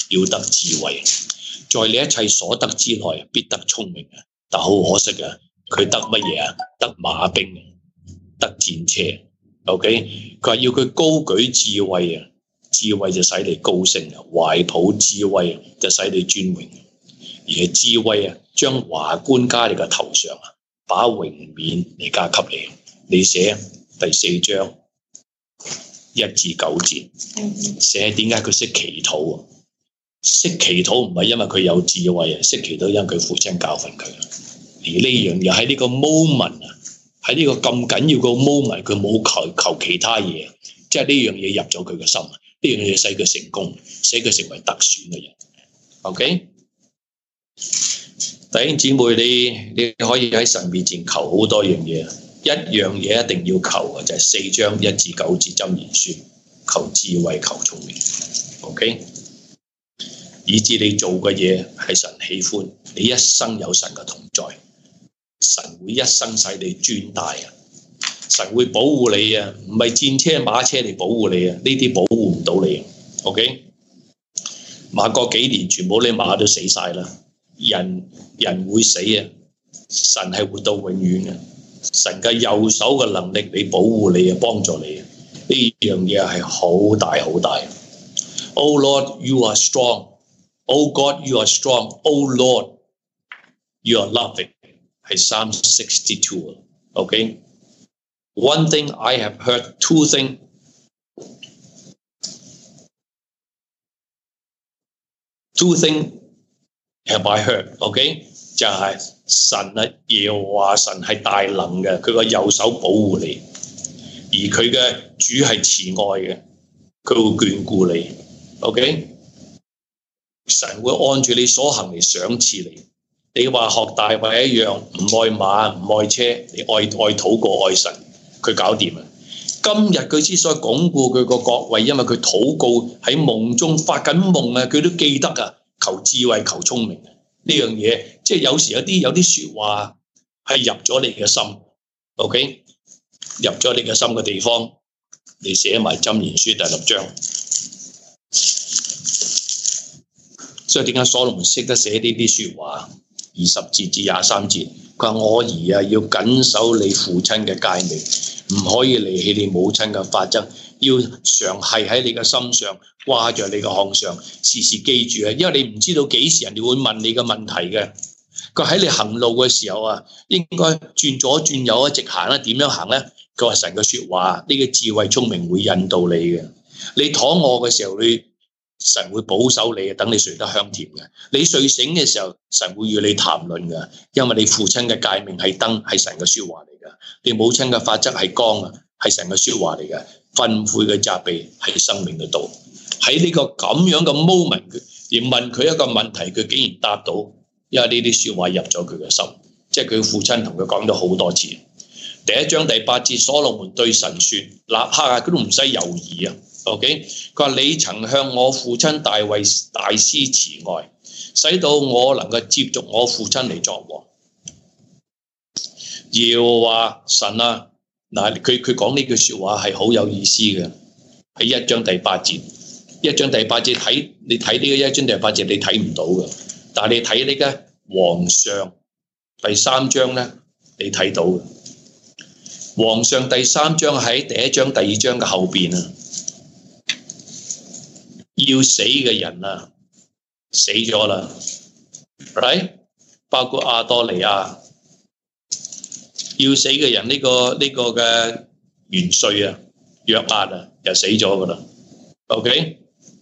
要得智慧，在你一切所得之內必得聰明啊！但好可惜啊，佢得乜嘢啊？得馬兵，得戰車。OK， 佢話要佢高舉智慧啊，智慧就使你高升啊，懷抱智慧就使你尊榮，而智慧啊，將華冠加你嘅頭上啊，把榮冕嚟加給你。你寫第四章一至九節，寫點解佢識祈禱啊？識祈禱唔係因為佢有智慧啊，識祈禱因為佢父親教訓佢。而呢樣嘢喺呢個 moment 啊，喺呢個咁緊要個 moment， 佢冇求求其他嘢，即係呢樣嘢入咗佢嘅心，呢樣嘢使佢成功，使佢成為特選嘅人。OK， 弟兄姊妹，你你可以喺神面前求好多樣嘢，一樣嘢一定要求嘅就係、是、四章一至九節箴言書，求智慧，求聰明。OK， 以致你做嘅嘢係神喜歡，你一生有神嘅同在。神會一生使你尊大啊！神會保護你啊，唔係戰車馬車嚟保護你啊，呢啲保護唔到你。OK， 馬過幾年全部你馬都死晒啦，人人會死啊，神係活到永遠嘅，神嘅右手嘅能力你保護你啊，幫助你啊，呢樣嘢係好大好大。Oh Lord, you are strong. Oh God, you are strong. Oh Lord, you are loving. 係 Psalm sixty-two。 OK， One thing I have heard, two things two things have I heard。 OK， 就係神啊，耶和華神係大能嘅，佢個右手保護你，而佢嘅主係慈愛嘅，佢會眷顧你。 OK， 神會按住你所行嚟賞賜你。你話學大衛一樣，唔愛馬唔愛車，你愛愛禱過愛神，佢搞掂啊！今日佢之所以鞏固佢個國位，因為佢禱告喺夢中發緊夢啊，佢都記得啊，求智慧求聰明啊！呢樣嘢即係有時有啲有啲説話係入咗你嘅心 ，OK， 入咗你嘅心嘅地方，你寫埋箴言書第六章。所以點解所羅門識得寫呢啲説話？二十節至廿三節，佢話我兒啊，要謹守你父親嘅誡命，唔可以離棄你母親嘅法則，要常繫喺你嘅心上，掛在你嘅項上，時時記住啊！因為你唔知道幾時人哋會問你嘅問題嘅。佢喺你行路嘅時候啊，應該轉左轉右啊，直行啦，點樣行咧？佢話神嘅説話，呢、這個智慧聰明會引導你嘅。你躺臥嘅時候，你神會保守你，等你睡得香甜嘅。你睡醒嘅時候，神會與你談論嘅，因為你父親嘅誡命係燈，係神嘅説話嚟嘅。你母親嘅法則係光啊，係神嘅説話嚟嘅。訓誨嘅責備係生命嘅道。喺呢個咁樣嘅 moment， 而問佢一個問題，佢竟然答到，因為呢啲説話入咗佢嘅心，即係佢父親同佢講咗好多次。第一章第八節，所羅門對神説：立刻啊，佢都唔使猶豫啊。OK， 佢話你曾向我父親大衛大施慈愛，使到我能夠接續我父親嚟作王。耶和華神啊，嗱，佢佢講呢句説話係好有意思嘅，喺一章第八節。一章第八節睇你睇呢個一章第八節你睇唔到嘅，但係你睇呢個皇上第三章咧，你睇到嘅。皇上第三章喺第一章第二章嘅後邊啊。要死嘅人啊，死咗啦 ，right？ 包括亞多利亞，要死嘅人呢、這個呢、這個嘅元帥啊，約押啊，又死咗噶啦 ，OK？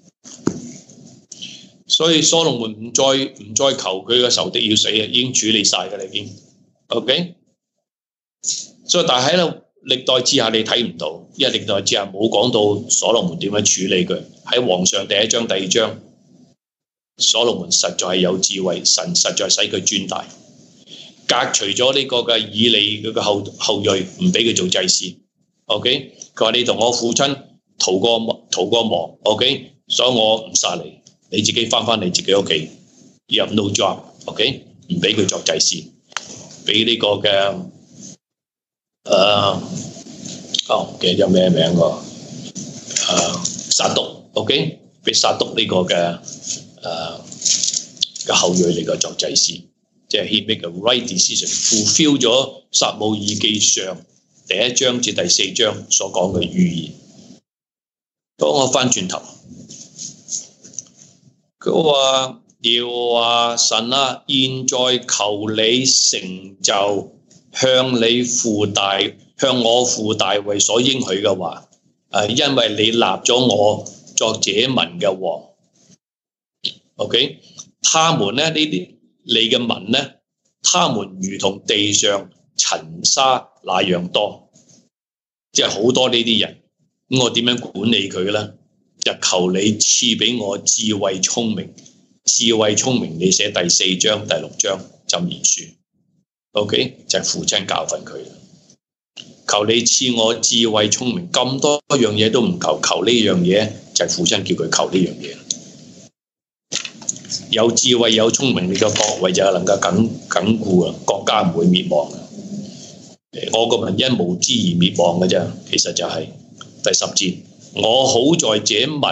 所以所羅門唔再唔再求佢嘅仇敵要死啊，已經處理晒噶啦，已經 ，OK？ 所以但係喺度。歷代志下你睇唔到，因為歷代志下冇講到所羅門點樣處理佢。喺皇上第一章第二章，所羅門實在係有智慧，神實在使佢尊大，革除咗呢個嘅以利佢嘅後後裔，唔俾佢做祭司。OK， 佢話你同我父親逃過逃過亡 ，OK， 所以我唔殺你，你自己翻返你自己屋企，入 no job，OK， 唔俾佢作祭司，俾呢個嘅。誒，哦，唔記得咗咩名喎？誒，撒督 ，OK，俾撒督呢個嘅誒嘅後裔嚟嘅作祭司，即係 he make a right decision，fulfill 咗撒母耳記上第一章至第四章所講嘅預言。當我翻轉頭，佢話耶和華神啊，現在求你成就向你父大向我父大衛所應許嘅話，誒，因為你立咗我作這民嘅王。OK， 他們咧呢啲你嘅民咧，他們如同地上塵沙那樣多，即係好多呢啲人。咁我點樣管理佢咧？就求你賜俾我智慧聰明，智慧聰明你寫第四章第六章箴言書 ，OK 就係父親教訓佢。求你賜我智慧聰明，咁多樣嘢都唔求，求呢樣嘢就係父親叫佢求呢樣嘢。有智慧有聰明，你個國位就能夠緊緊固啊，國家唔會滅亡。我個民因無知而滅亡嘅啫，其實就係、是。第十節，我好在這民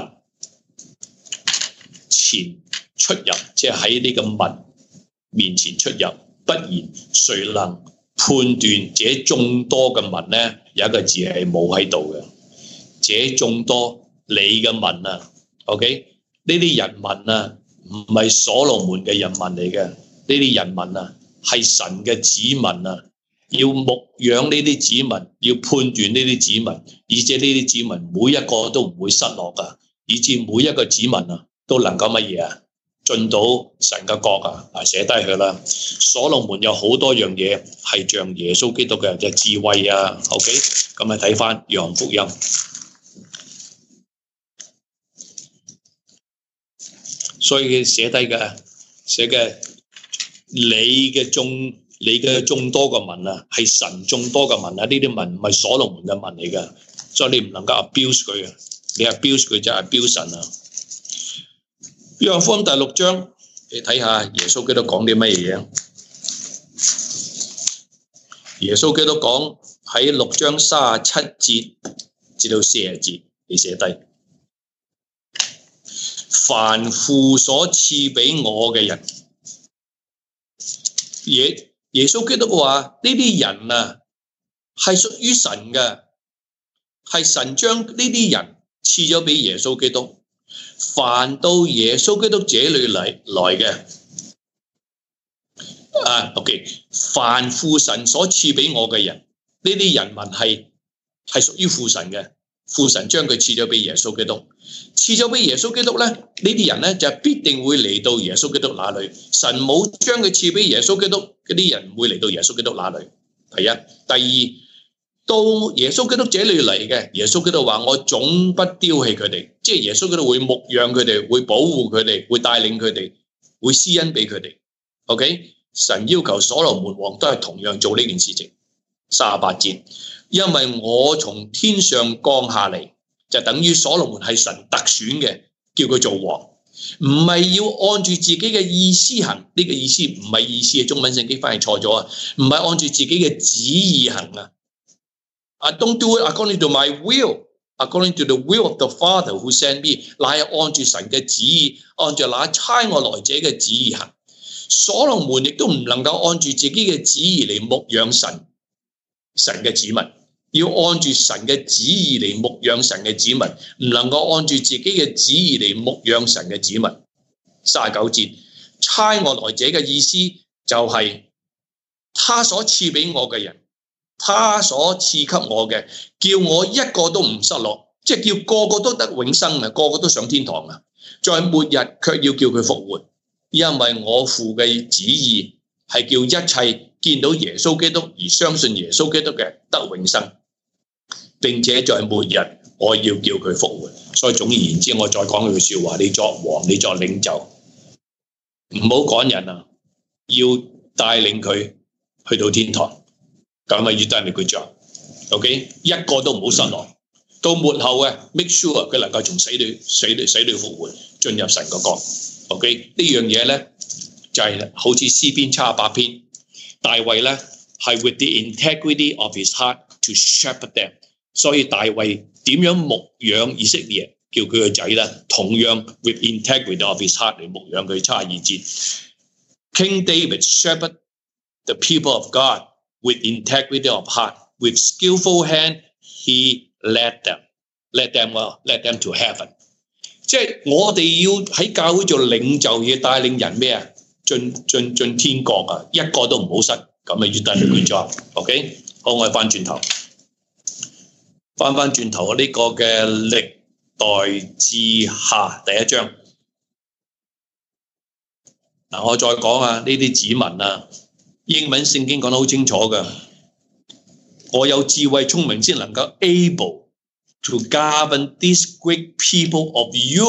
前出入，即係喺呢個民面前出入，不然誰能判斷這眾多嘅民呢？有一個字係冇喺度嘅，這眾多你嘅民啊 ，OK？ 呢啲人民啊，唔係所羅門嘅人民嚟嘅，呢啲人民啊係神嘅子民啊。要牧養呢啲子民，要判斷呢啲子民，以至呢啲子民每一個都唔會失落噶，以至每一個子民啊都能夠乜嘢啊進到神嘅國啊！啊，寫低佢啦。所羅門有好多樣嘢係像耶穌基督嘅嘅智慧啊。OK， 咁啊睇翻約翰福音，所以佢寫低嘅寫嘅你嘅眾。你嘅眾多嘅民啊，係神眾多嘅民啊，呢啲民唔係所羅門嘅民嚟嘅，所以你唔能夠 abuse 佢啊，你 abuse 佢就係 abuse 神啊。約翰福音第六章，你睇下耶穌基督講啲乜嘢？耶穌基督講喺六章三十七節至到四十節，你寫低。凡父所賜俾我嘅人，耶耶穌基督話呢啲人啊係屬於神嘅，係神將呢啲人賜咗俾耶穌基督。凡到耶穌基督這裏嚟來嘅，啊 OK， 凡父神所賜俾我嘅人，呢啲人民係係屬於父神嘅，父神將佢賜咗俾耶穌基督。賜咗俾耶穌基督咧，呢啲人咧就必定會嚟到耶穌基督那裏。神冇將佢賜俾耶穌基督，嗰啲人唔會嚟到耶穌基督那裏。第一，第二，到耶穌基督這裏嚟嘅，耶穌基督話我總不丟棄佢哋，即係耶穌基督會牧養佢哋，會保護佢哋，會帶領佢哋，會施恩俾佢哋。OK， 神要求所羅門王都係同樣做呢件事情。三十八節，因為我從天上降下嚟。就等於所羅門係神特選嘅，叫佢做王，唔係要按住自己嘅意思行。呢個意思唔係意思嘅，中文聖經翻譯錯咗啊！唔係按住自己嘅旨意行啊。I don't do it according to my will, according to the will of the Father who sent me。乃係按住神嘅旨意，按住那差我來者嘅旨意行。所羅門亦都唔能夠按住自己嘅旨意嚟牧養神神嘅子民。要按住神嘅旨意嚟牧養神嘅子民，唔能夠按住自己嘅旨意嚟牧養神嘅子民。三十九節，差我來者嘅意思就係他所賜俾我嘅人，他所賜給我嘅，叫我一個都唔失落，即係叫個個都得永生啊，個個都上天堂啊。在末日卻要叫佢復活，因為我父嘅旨意係叫一切見到耶穌基督而相信耶穌基督嘅得永生。並且在末日，我要叫佢復活。所以總而言之，我再講句説話：你作王，你作領袖，唔好趕人啊！要帶領佢去到天堂，咁啊要帶領佢做。OK， 一個都唔好失落。到末後嘅 make sure 佢能夠從死裏死裏死裏復活，進入神個國。OK， 呢樣嘢咧就係、是、好似詩篇七十八篇，大衛咧係 with the integrity of his heart to shepherd them。所以大衛點樣牧養以色列， 叫佢個仔啦，同樣 with integrity of his heart 嚟牧養佢。七十二節 King David shepherded the people of God with integrity of heart, with skillful hand he led them, led them well, led them to heaven。即係我哋要喺教會做領袖，要帶領人咩啊？進進進天國啊！一個都唔好失，咁啊要得你 good job。OK， 好，我哋翻轉頭，翻翻轉頭呢個嘅歷代志下第一章。嗱，我再講啊，呢啲指紋啊，英文聖經講得好清楚㗎。我有智慧聰明先能夠 able to govern these great people of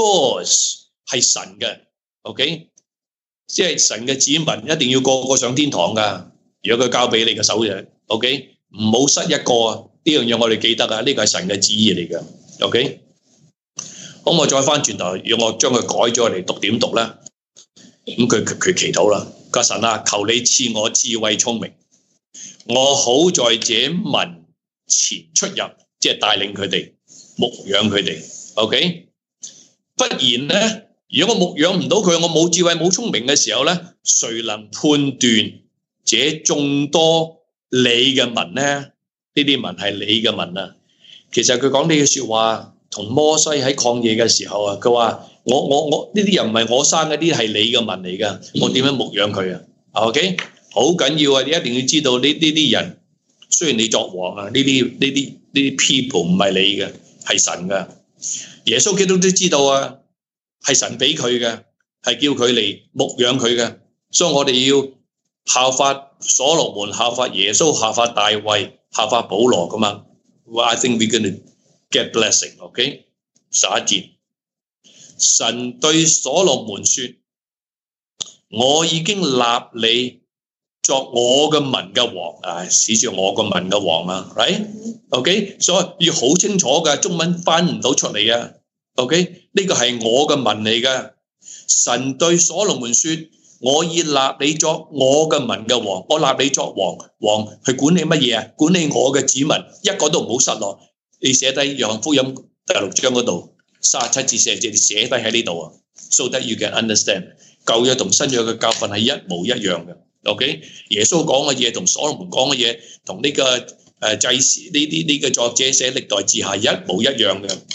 yours， 係神嘅 ，OK， 即係神嘅子民一定要個個上天堂㗎。如果佢交俾你嘅手嘅 ，OK， 唔好失一個啊！呢樣嘢我哋記得啊，呢個係神嘅旨意嚟嘅 ，OK。好，我再翻轉頭，如果我將佢改咗嚟讀點讀咧？咁佢佢祈禱啦，個神啊，求你賜我智慧聰明，我好在這民前出入，即係帶領佢哋，牧養佢哋。OK， 不然咧，如果我牧養唔到佢，我冇智慧冇聰明嘅時候咧，誰能判斷這眾多你嘅民咧？呢啲民係你嘅民啊。其實佢講呢句説話，同摩西喺曠野嘅時候啊，佢話。我我我呢啲人唔係我生嘅，啲係你嘅民嚟㗎，我點樣牧養佢啊 ？OK， 好緊要啊！你一定要知道呢呢啲人，雖然你作王啊，呢啲呢啲呢啲 people 唔係你嘅，係神㗎。耶穌基督都知道啊，係神俾佢嘅，係叫佢嚟牧養佢嘅。所以我哋要效法所羅門，效法耶穌，效法大衛，效法保羅㗎嘛。I think we're gonna get blessing。OK， 十一節。神對所羅門說：我已經立你作我嘅民嘅王，啊，使住我嘅民嘅王啊 ，right？OK， 所以要好清楚嘅，中文翻唔到出嚟啊。OK， 呢個係我嘅民嚟嘅。神對所羅門說：我已立你作我嘅民嘅王，我立你作王，王去管理乜嘢啊？管理我嘅子民，一個都唔好失落。你寫低約翰福音第六章嗰度。三十七至四十節，你寫低喺呢度啊 ，so that you can understand。舊約同新約嘅教訓係一模一樣嘅 ，OK？ 耶穌講嘅嘢同所羅門講嘅嘢，同呢、這個誒、呃、祭司呢啲呢個作者寫歷代志下一模一樣嘅。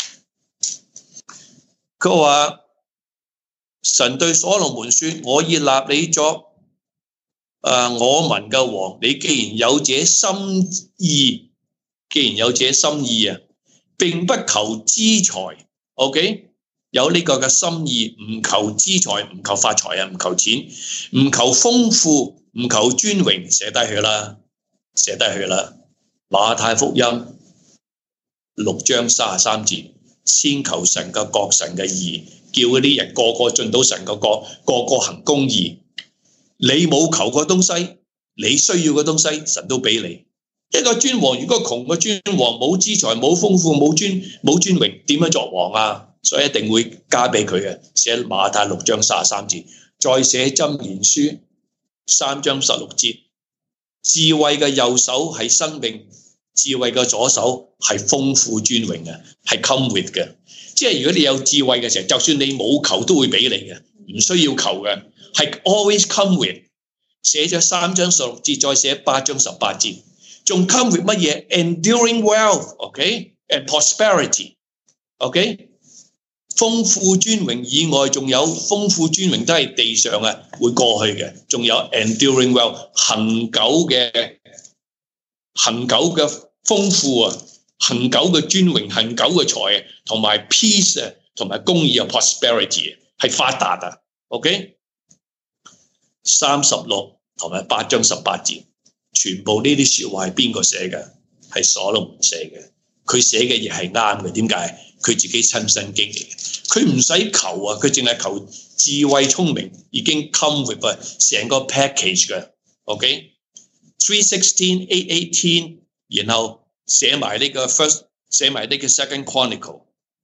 佢話：神對所羅門說：我已立你作誒、呃、我民嘅王。你既然有這心意，既然有這心意啊，並不求資財。OK， 有呢個嘅心意，唔求資財，唔求發財啊，唔求錢，唔求豐富，唔求尊榮，寫低佢啦，寫低佢啦。馬太福音六章三十三節，先求神嘅國，神嘅義，叫嗰啲人個個進到神嘅國，個個行公義。你冇求過東西，你需要嘅東西，神都俾你。一個尊王，如果窮嘅尊王冇資財、冇豐富、冇尊冇尊榮，點樣作王啊？所以一定會加俾佢嘅。寫馬太六章三十三節，再寫箴言書三章十六節。智慧嘅右手係生命，智慧嘅左手係豐富尊榮嘅，係 come with 嘅。即係如果你有智慧嘅時候，就算你冇求都會俾你嘅，唔需要求嘅，係 always come with。寫咗三章十六節，再寫八章十八節。仲 come with 乜嘢 ？Enduring wealth，OK，and prosperity，OK， 豐富尊榮以外，仲有豐富尊榮都係地上啊會過去嘅，仲有 enduring wealth 恆久嘅恆久嘅豐富啊，恆久嘅尊榮，恆久嘅財啊，同埋 peace 啊，同埋公義啊 prosperity 啊，係發達啊 ，OK， 三十六同埋八章十八節。全部呢啲説話係邊個寫嘅？係所羅門寫嘅。佢寫嘅嘢係啱嘅。點解？佢自己親身經歷嘅。佢唔使求啊，佢淨係求智慧聰明，已經 come with 啊，成個 package 嘅。OK，three sixteen eight eighteen， 然後寫埋呢個 first， 寫埋呢個 second chronicle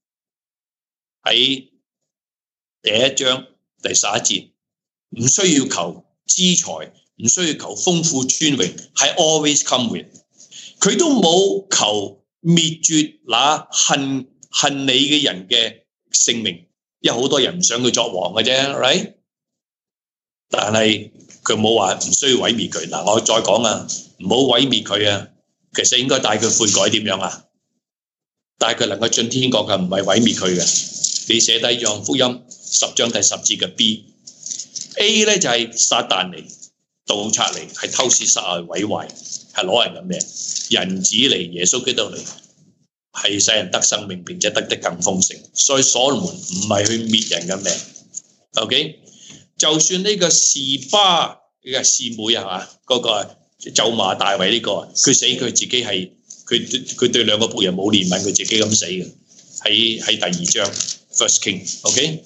喺第一章第十一節，唔需要求資財。唔需要求豐富尊榮，係 always come with。佢都冇求滅絕那恨恨你嘅人嘅性命，因為好多人唔想佢作王嘅啫 ，right？ 但係佢冇話唔需要毀滅佢。嗱，我再講啊，唔好毀滅佢啊，其實應該帶佢悔改點樣啊？帶佢能夠進天國嘅，唔係毀滅佢嘅。你寫低約翰福音十章第十節嘅 B。A 咧就係、是、撒旦嚟，盜賊嚟，係偷竊殺害毀壞，係攞人嘅命。人子嚟，耶穌基督嚟，係使人得生命，並且得得更豐盛。所以所羅門唔係去滅人嘅命。OK， 就算呢個示巴呢個示每啊嘛，嗰、那個咒罵大衛呢、這個，佢死佢自己係佢佢對兩個僕人冇憐憫，佢自己咁死嘅。喺喺第二章 First King。OK。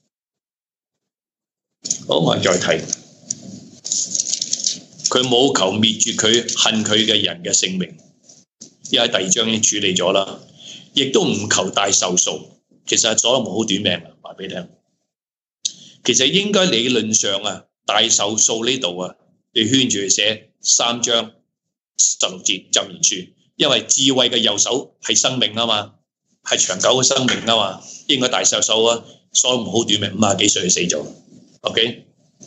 好，我再睇，佢冇求滅絕佢恨佢嘅人嘅性命，因為第二章已經處理咗啦，亦都唔求大壽數。其實所羅門好短命啊，話俾你聽。其實應該理論上啊，大壽數呢度啊，你圈住去寫三章十六節箴言書，因為智慧嘅右手係生命啊嘛，係長久嘅生命啊嘛，應該大壽數啊。所羅門好短命，五十幾歲就死咗。OK，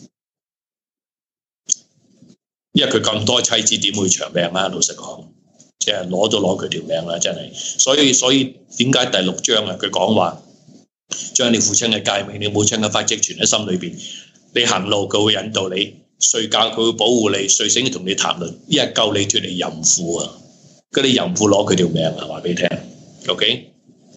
因為佢咁多妻子點會長命啊？老實講，即係攞都攞佢條命啦，真係。所以所以點解第六章啊，佢講話將你父親嘅誡命、你母親嘅法則存喺心裏邊，你行路佢會引導你，睡覺佢會保護你，睡醒同你談論，一日救你脫離淫婦啊！嗰啲淫婦攞佢條命啊，話俾你聽。OK。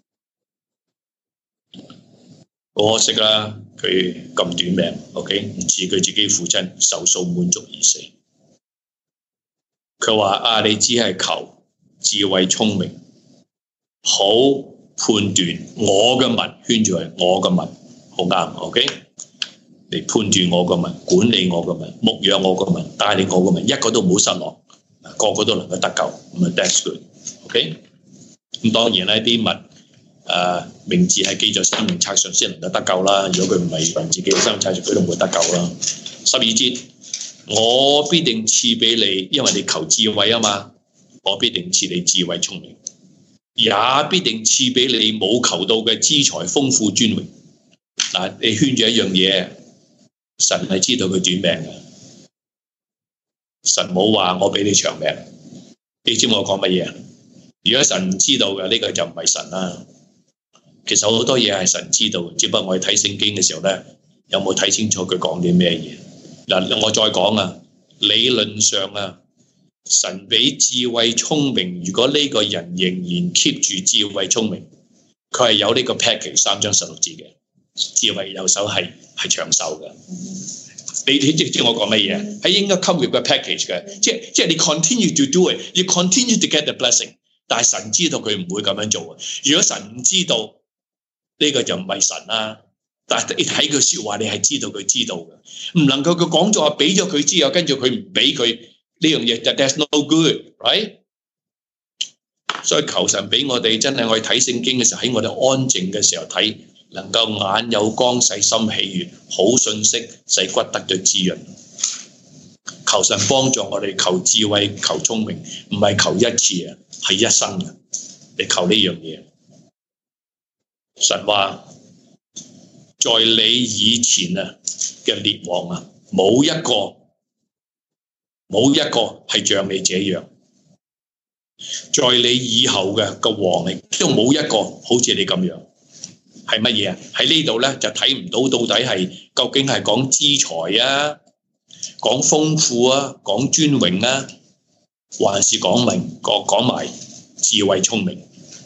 好可惜啦，佢咁短命 ，OK， 唔似佢自己父親壽數滿足而死。佢話啊，你只係求智慧聰明，好判斷我嘅民，圈住係我嘅民，好啱 ，OK， 嚟判斷我嘅民，管理我嘅民，牧養我嘅民，帶領我嘅民，一個都唔好失落，個個都能夠得救，咁啊 that's good，OK， 咁當然咧啲民。誒、uh, 名字係記在生命冊上先能夠得救啦。如果佢唔係憑自己嘅生命冊上，佢都唔會得救啦。十二節，我必定賜俾你，因為你求智慧啊嘛。我必定賜你智慧聰明，也必定賜俾你冇求到嘅資財豐富尊榮。嗱，你圈住一樣嘢，神係知道佢短命嘅。神冇話我俾你長命。你知我講乜嘢？如果神唔知道嘅，呢、這個就唔係神啦。其實好多嘢係神知道，只不過我哋睇聖經嘅時候咧，有冇睇清楚佢講啲咩嘢？嗱，我再講啊，理論上啊，神俾智慧聰明，如果呢個人仍然 keep 住智慧聰明，佢係有呢個 package 三章十六字嘅智慧右手係係長壽嘅。你你知知我講乜嘢？係應該 come with 個 package 嘅，即係即係你 continue to do it，you continue to get the blessing。但係神知道佢唔會咁樣做啊！如果神唔知道，呢個就唔係神啦。但係你睇佢説話，你係知道佢知道嘅，唔能夠佢講咗話俾咗佢之後，跟住佢唔俾佢呢樣嘢，就 that's no good，right？ 所以求神俾我哋真係我哋睇聖經嘅時候，喺我哋安靜嘅時候睇，能夠眼有光，使心喜悅，好信息使骨得到滋潤。求神幫助我哋，求智慧，求聰明，唔係求一次啊，係一生嘅。你求呢樣嘢。神話在你以前啊嘅列王啊，冇一個冇一個係像你這樣。在你以後嘅個王嚟，都冇一個好似你咁樣。係乜嘢啊？喺呢度咧就睇唔到到底係究竟係講資財啊，講豐富啊，講尊榮啊，還是講明講講埋智慧聰明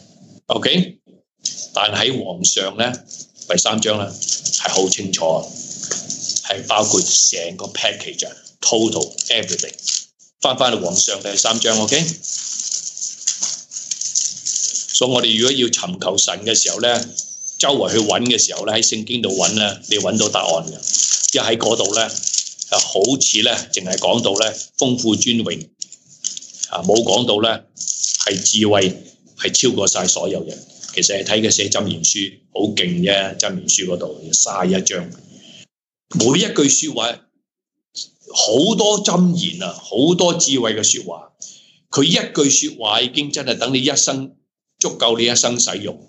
？OK， 但喺皇上咧第三章咧係好清楚，係包括成個 package、total everything。翻翻去皇上第三章 ，OK。所以我哋如果要尋求神嘅時候咧，周圍去揾嘅時候咧，喺聖經度揾咧，你揾到答案嘅。因為喺嗰度咧，啊好似咧，淨係講到咧豐富尊榮，啊冇講到咧係智慧係超過晒所有人。其實係睇佢寫箴言書好勁啫，箴言書嗰度卅一章，每一句説話好多箴言啊，好多智慧嘅説話。佢一句説話已經真係等你一生足夠你一生使用。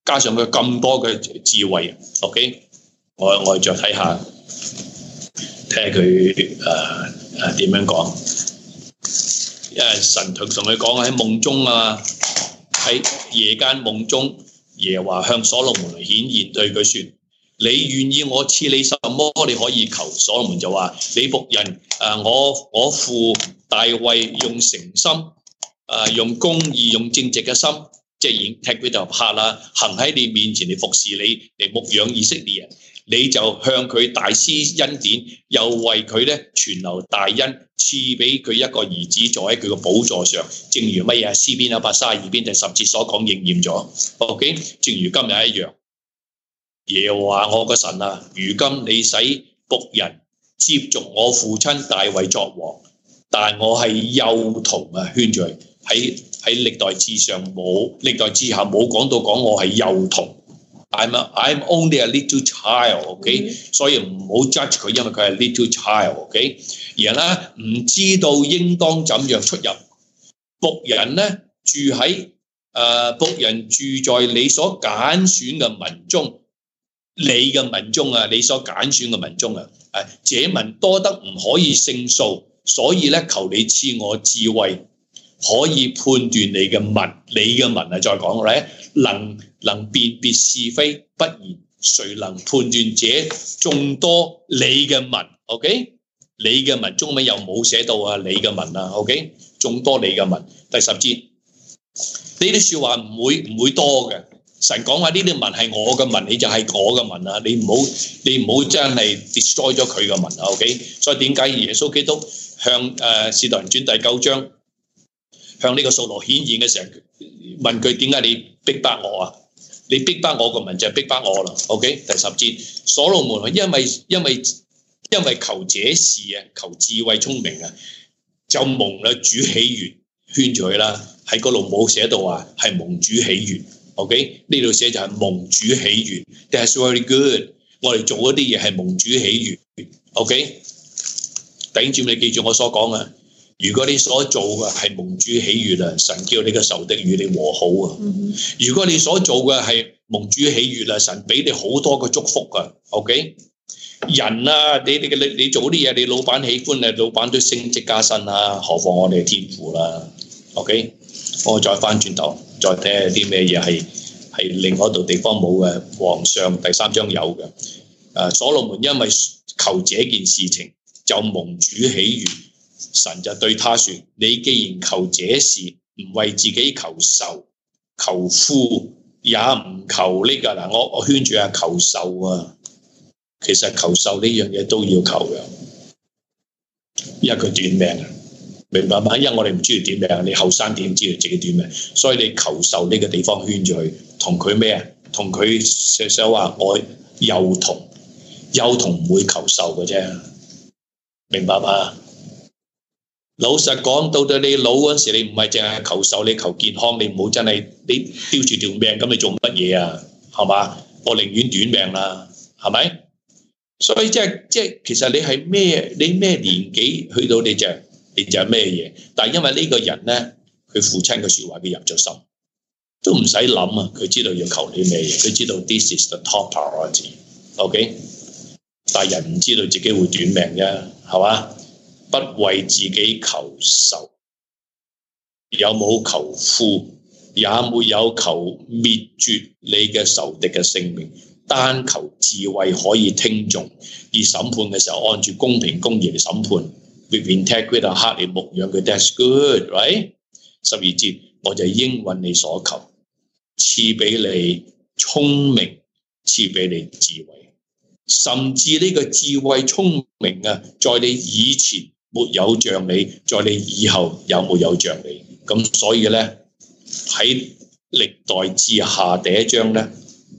加上佢咁多嘅智慧 ，OK， 我我再睇下，睇下佢誒誒點樣講。因為神同同佢講喺夢中啊，喺夜間夢中，耶和華向所羅門嚟顯現，對佢說：你願意我賜你什麼，你可以求。所羅門就話：你僕人誒，我我父大衛用誠心誒，用公義、用正直嘅心，即係已經 take with the heart 啦，行喺你面前嚟服侍你，嚟牧養以色列人。你就向佢大施恩典，又為佢咧存留大恩，賜俾佢一個兒子坐喺佢個寶座上，正如乜嘢詩篇一百三十二篇第十節所講應驗咗。OK， 正如今日一樣。耶和華我個神啊，如今你使僕人接續我父親大衛作王，但我係幼童啊，圈住喺喺歷代志上冇，歷代志下冇講到講我係幼童。I'm a, I'm only a little child, OK，、mm-hmm. 所以唔好 judge 佢，因為佢係 little child，OK。然後咧唔知道應當怎樣出入，僕人咧住喺誒僕人住在你所揀選嘅民中，你嘅民中啊，你所揀選嘅民中啊，誒這民多得唔可以勝數，所以咧求你賜我智慧，可以判斷你嘅民，你嘅民啊，再講咧能。能辨別是非，不然誰能判斷這眾多你嘅民 ？OK， 你嘅民中文又冇寫到啊，你嘅民啊 ，OK， 眾多你嘅民。第十節，呢啲説話唔會唔會多嘅。神講話呢啲民係我嘅民，你就係我嘅民啊！你唔好你唔好真係 destroy 咗佢嘅民啊 ！OK， 所以點解耶穌基督向誒使徒行傳第九章向呢個掃羅顯現嘅時候問佢點解你逼迫我啊？你逼迫我個民就係逼迫我啦 ，OK？ 第十節，所羅門因為因為因為求這事啊，求智慧聰明啊，就蒙啦主喜悅，圈住佢啦。喺嗰度冇寫到話係蒙主喜悅 ，OK？ 呢度寫就係蒙主喜悅 ，That's very good。我哋做嗰啲嘢係蒙主喜悅 ，OK？ 弟兄姊妹，你記住我所講啊！如果你所做嘅係蒙主喜悅啊，神叫你嘅仇敵與你和好啊。Mm-hmm. 如果你所做嘅係蒙主喜悅啊，神俾你好多嘅祝福啊。OK， 人啊，你你你你做啲嘢，你老闆喜歡啊，老闆都升職加薪啦，何況我哋係天父啦。OK， 我再翻轉頭再睇下啲咩嘢係係另外一度地方冇嘅，皇上第三章有嘅。誒，所羅門因為求這件事情就蒙主喜悅。神就對他說：你既然求這事，唔為自己求壽、求富，也唔求呢個嗱，我我圈住啊求壽啊，其實求壽呢樣嘢都要求嘅，因為佢短命啊，明白嗎？因為我哋唔知道短命，你後生點知道自己短命？所以你求壽呢個地方圈住佢，同佢咩啊？同佢想想話我幼童，幼童唔會求壽嘅啫，明白嗎？老實講，到到你老嗰時，你唔係淨係求壽，你求健康，你唔好真係你丟住條命咁，你做乜嘢啊？係嘛？我寧願短命啦，係咪？所以即係即係，其實你係咩？你咩年紀去到你就你就係咩嘢？但係因為呢個人咧，佢父親嘅説話佢入咗心，都唔使諗啊！佢知道要求你咩嘢，佢知道 this is the top priority。OK， 但係人唔知道自己會短命啫，係嘛？不為自己求壽，有冇求富，也沒有求滅絕你嘅仇敵嘅性命，單求智慧可以聽從，而審判嘅時候按住公平公義嚟審判 ，with integrity 嚟克你牧養佢 ，that's good，right？ 十二節，我就應允你所求，賜俾你聰明，賜俾你智慧，甚至呢個智慧聰明啊，在你以前沒有像你，在你以後有沒有像你？咁所以咧喺歷代志下第一章咧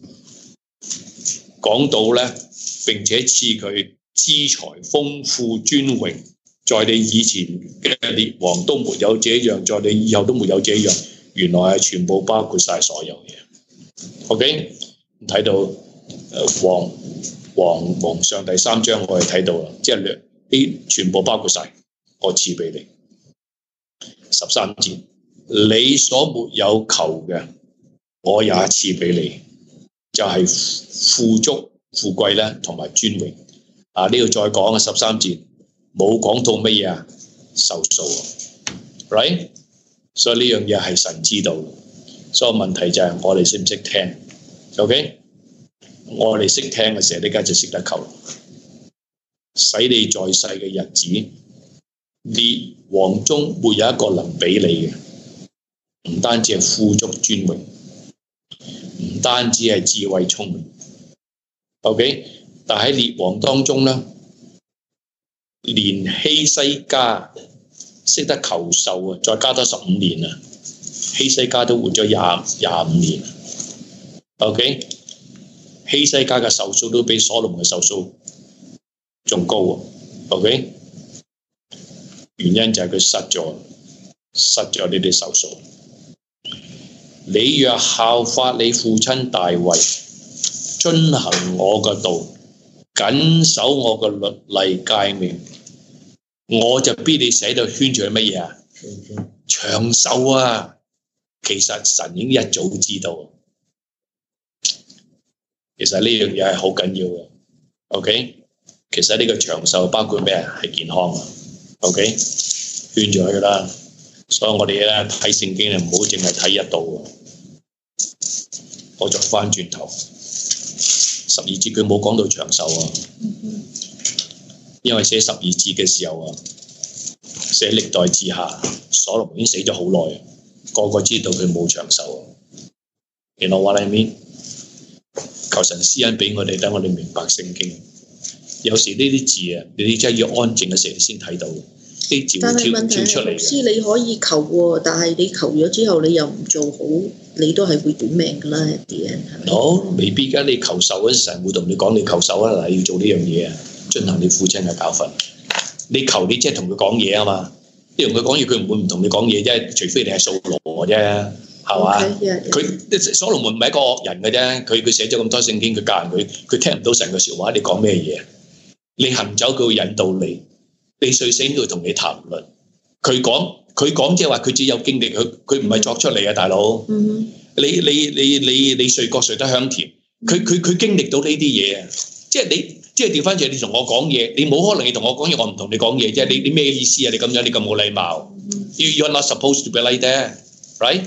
講到咧，並且賜佢資財豐富尊榮，在你以前嘅列王都沒有這樣，在你以後都沒有這樣。原來係全部包括晒所有嘢。OK， 睇到誒王王王上第三章我哋睇到啦，即係啲全部包括晒，我賜俾你。十三節，你所沒有求嘅，我也賜俾你。 就係富足、富貴咧，同埋尊榮。啊，呢度再講啊，十三節冇講到乜嘢啊，壽數啊 ，right？ 所以呢樣嘢係神知道，所以問題就係我哋識唔識聽 ？OK？ 我哋識聽嘅時候，呢家就識得求，使你在世嘅日子，列王中沒有一個能比你嘅，唔單止係富足尊榮，唔單止係智慧聰明 ，OK？ 但喺列王當中咧，連希西家識得求壽啊，再加多十五年啊，希西家都活咗廿廿五年 ，OK？ 希西家嘅壽數都比所羅門嘅壽數仲高啊 ，OK？ 原因就係佢失咗，失咗呢啲壽數。你若效法你父親大衛，遵行我嘅道，謹守我嘅律例誡命，我就必你寫到圈住係乜嘢啊？長壽啊！其實神已經一早知道，其實呢樣嘢係好緊要嘅。OK， 其實呢個長壽包括咩啊？係健康啊。OK， 圈住佢啦。所以我哋咧睇聖經咧，唔好淨係睇一度。我再翻轉頭，十二節佢冇講到長壽啊，因為寫十二節嘅時候啊，寫歷代志下，所羅門已經死咗好耐，個個知道佢冇長壽啊。You know what I mean？ 求神施恩俾我哋，等我哋明白聖經。有時呢啲字啊，你真係要安靜嘅時候先睇到。 但係問題係，牧師你可以求喎，但係你求咗之後，你又唔做好，你都係會短命㗎啦，啲人係咪？ 好，未必㗎。你求壽嗰陣，神會同你講你求壽啊，嗱要做呢樣嘢啊，進行你父親嘅教訓。你求你即係同佢講嘢啊嘛，你同佢講嘢，佢唔會唔同你講嘢啫，除非你係掃羅啫，係嘛？佢所羅門唔係一個惡人嘅啫，佢佢寫咗咁多聖經，佢教人佢，佢聽唔到神嘅説話，你講咩嘢？你行走佢會引導你。你睡醒佢同你談論，佢講佢講即係話佢自己有經歷，佢佢唔係作出嚟啊，大佬。嗯、你你你你你睡覺睡得香甜，佢佢佢經歷到呢啲嘢啊，即係你即係調翻轉，你同我講嘢，你冇可能你同我講嘢，我唔同你講嘢啫。你你咩意思啊？你咁樣你咁冇禮貌。You you're not supposed to be like that, right?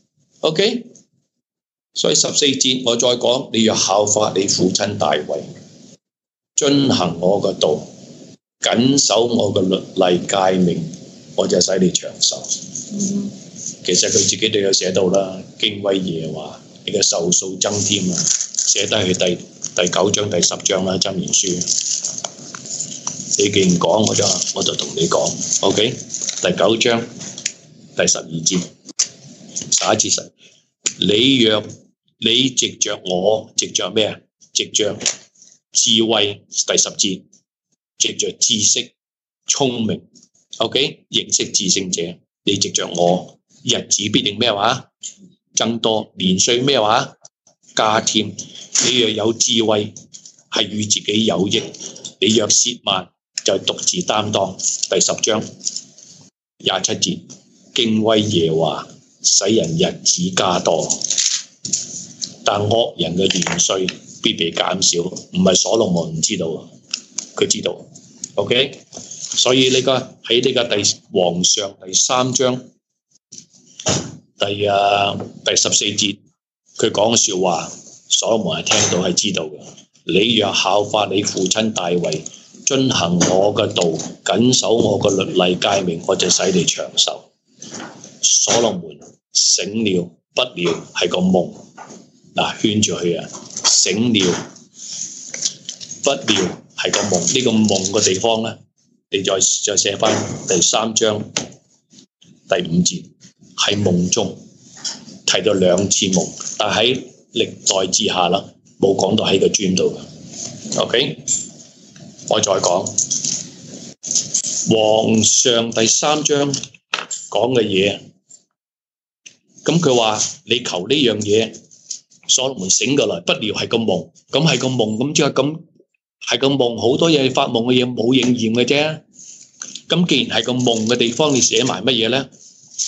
OK。所以十四節我再講，你要效法你父親大衛，遵行我嘅道。謹守我嘅律例誡命，我就使你長壽。嗯、其實佢自己都有寫到啦，敬畏耶和華，你嘅壽數增添啊！寫低去第第九章第十章啦，箴言書。你既然講，我就我就同你講 ，OK？ 第九章第十二節，十一節十，你若你藉着我，藉着咩啊？藉着智慧，第十節。藉着知識、聰明 ，OK， 認識至聖者，你藉着我，日子必定咩話？增多，年歲咩話？加添。你若有智慧，係與自己有益；你若褻慢，就獨自擔當。第十章廿七節，敬畏耶和華，使人日子加多，但惡人嘅年歲必被減少。唔係所羅門唔知道。佢知道 ，OK， 所以呢個喺呢個第王上第三章第啊第十四節，佢講嘅説話，所羅門係聽到係知道嘅。你若效法你父親大衛，遵行我嘅道，謹守我嘅律例誡命，我就使你長壽。所羅門醒了，不料係個夢，嗱圈住佢啊，醒了，不料。係個夢，呢、這個夢嘅地方咧，你再再寫翻第三章第五節，喺夢中提到兩次夢，但喺歷代志下啦，冇講到喺個 dream 度嘅。OK， 我再講王上第三章講嘅嘢，咁佢話你求呢樣嘢，所羅門醒過來，不料係個夢，咁係個夢，咁即係咁。係個夢，好多嘢發夢嘅嘢冇應驗嘅啫。咁既然係個夢嘅地方，你寫埋乜嘢咧？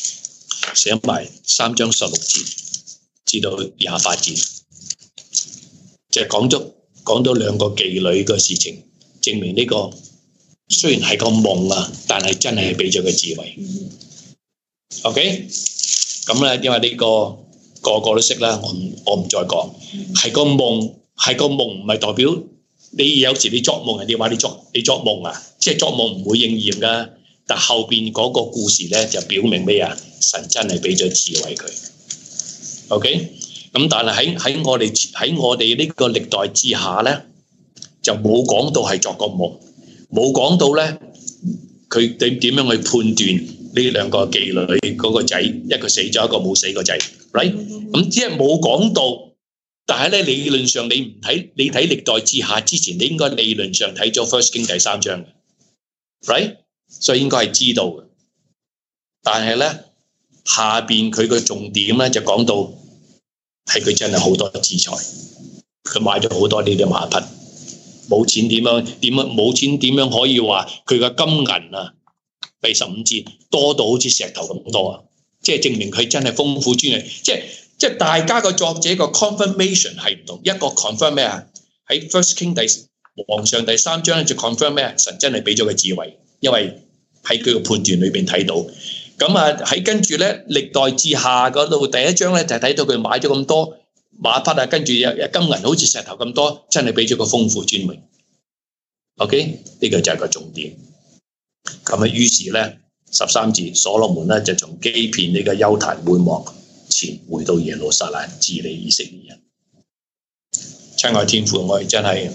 寫埋三章十六節至到廿八節。 就係講咗講到兩個妓女嘅事情，證明呢個雖然係個夢啊，但係真係俾咗個智慧。OK， 咁咧，因為呢個個個都識啦，我唔我唔再講。係個夢，係個夢，唔係代表你有時你作夢，人哋話你作你作夢啊，即係作夢唔會應驗噶。但後邊嗰個故事咧就表明咩啊？神真係俾咗智慧佢。OK， 咁但係喺喺我哋喺我哋呢個歷代之下咧，就冇講到係作個夢，冇講到咧佢點點樣去判斷呢兩個妓女嗰個仔，一個死咗，一個冇死個仔 ，right？ 咁只係冇講到，但係咧理論上你唔睇，你睇歷代志下之前，你應該理論上睇咗 First King 第三章嘅 ，right？ 所以應該係知道嘅。但係咧下邊佢個重點咧就講到係佢真係好多資財，佢買咗好多呢啲馬匹，冇錢點樣點樣冇錢點樣可以話佢嘅金銀啊？第十五節多到好似石頭咁多啊！即係證明佢真係豐富專業。即係即係大家個作者個 confirmation 係唔同，一個 confirm 咩啊？喺 First King 第皇上第三章咧就 confirm 咩啊？神真係俾咗個智慧，因為喺佢個判斷裏邊睇到。咁啊喺跟住咧歷代志下嗰度第一章咧就睇到佢買咗咁多馬匹啊，跟住有金銀好似石頭咁多，真係俾咗個豐富尊榮。OK， 呢個就係個重點。咁啊，於是咧十三節，所羅門咧就從基遍呢個邱壇會幕前回到耶路撒冷治理以色列人。親愛天父，我哋真係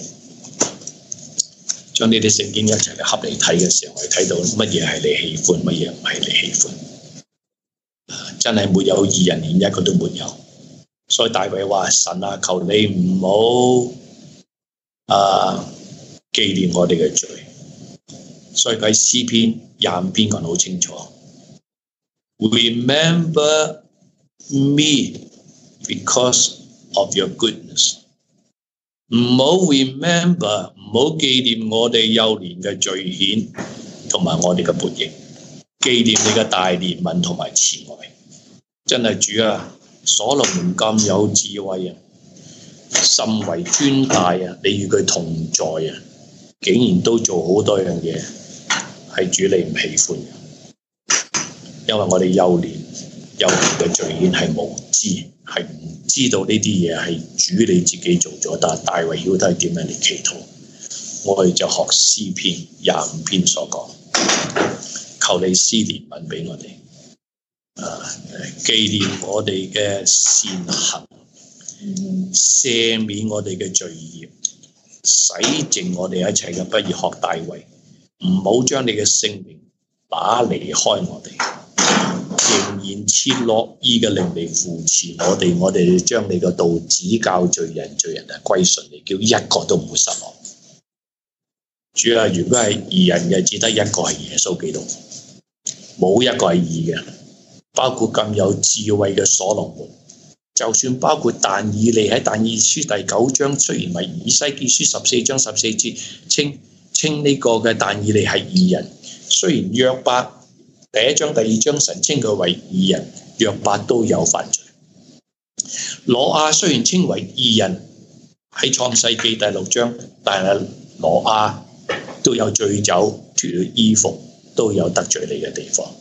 將呢啲聖經一齊嚟合嚟睇嘅時候，我哋睇到乜嘢係你喜歡，乜嘢唔係你喜歡。真係沒有義人，連一個都沒有。所以大衛話：神啊，求你唔好啊紀念我哋嘅罪。所以佢喺詩篇廿五篇講得好清楚 ，Remember me because of your goodness。唔好 remember， 唔好紀念我哋幼年嘅罪愆同埋我哋嘅悖逆，紀念你嘅大憐憫同埋慈愛。真係主啊，所羅門咁有智慧啊，甚為尊大啊，你與佢同在啊，竟然都做好多樣嘢。係主你唔喜歡嘅，因為我哋幼年幼年嘅罪愆係無知，係唔知道呢啲嘢係主你自己做咗。但係大衛曉得係點樣嚟祈禱，我哋就學詩篇廿五篇所講，求你施憐憫俾我哋，啊，紀念我哋嘅善行，赦免我哋嘅罪孽，洗淨我哋一切嘅不義，學大衛。唔好將你嘅聖名打離開我哋，仍然切樂意嘅靈嚟扶持我哋，我哋將你嘅道指教罪人，罪人啊歸順你，叫一個都唔會失落。主啊，如果係義人嘅，只得一個係耶穌基督，冇一個係義嘅，包括咁有智慧嘅所羅門，就算包括但以利喺但以理書第九章，雖然係以西結書十四章十四節稱。稱呢個嘅但以理係義人，雖然約伯第一章第二章神稱佢為義人，約伯都有犯罪。挪亞雖然稱為義人喺創世記第六章，但係挪亞都有醉酒脫咗衣服，都有得罪你嘅地方。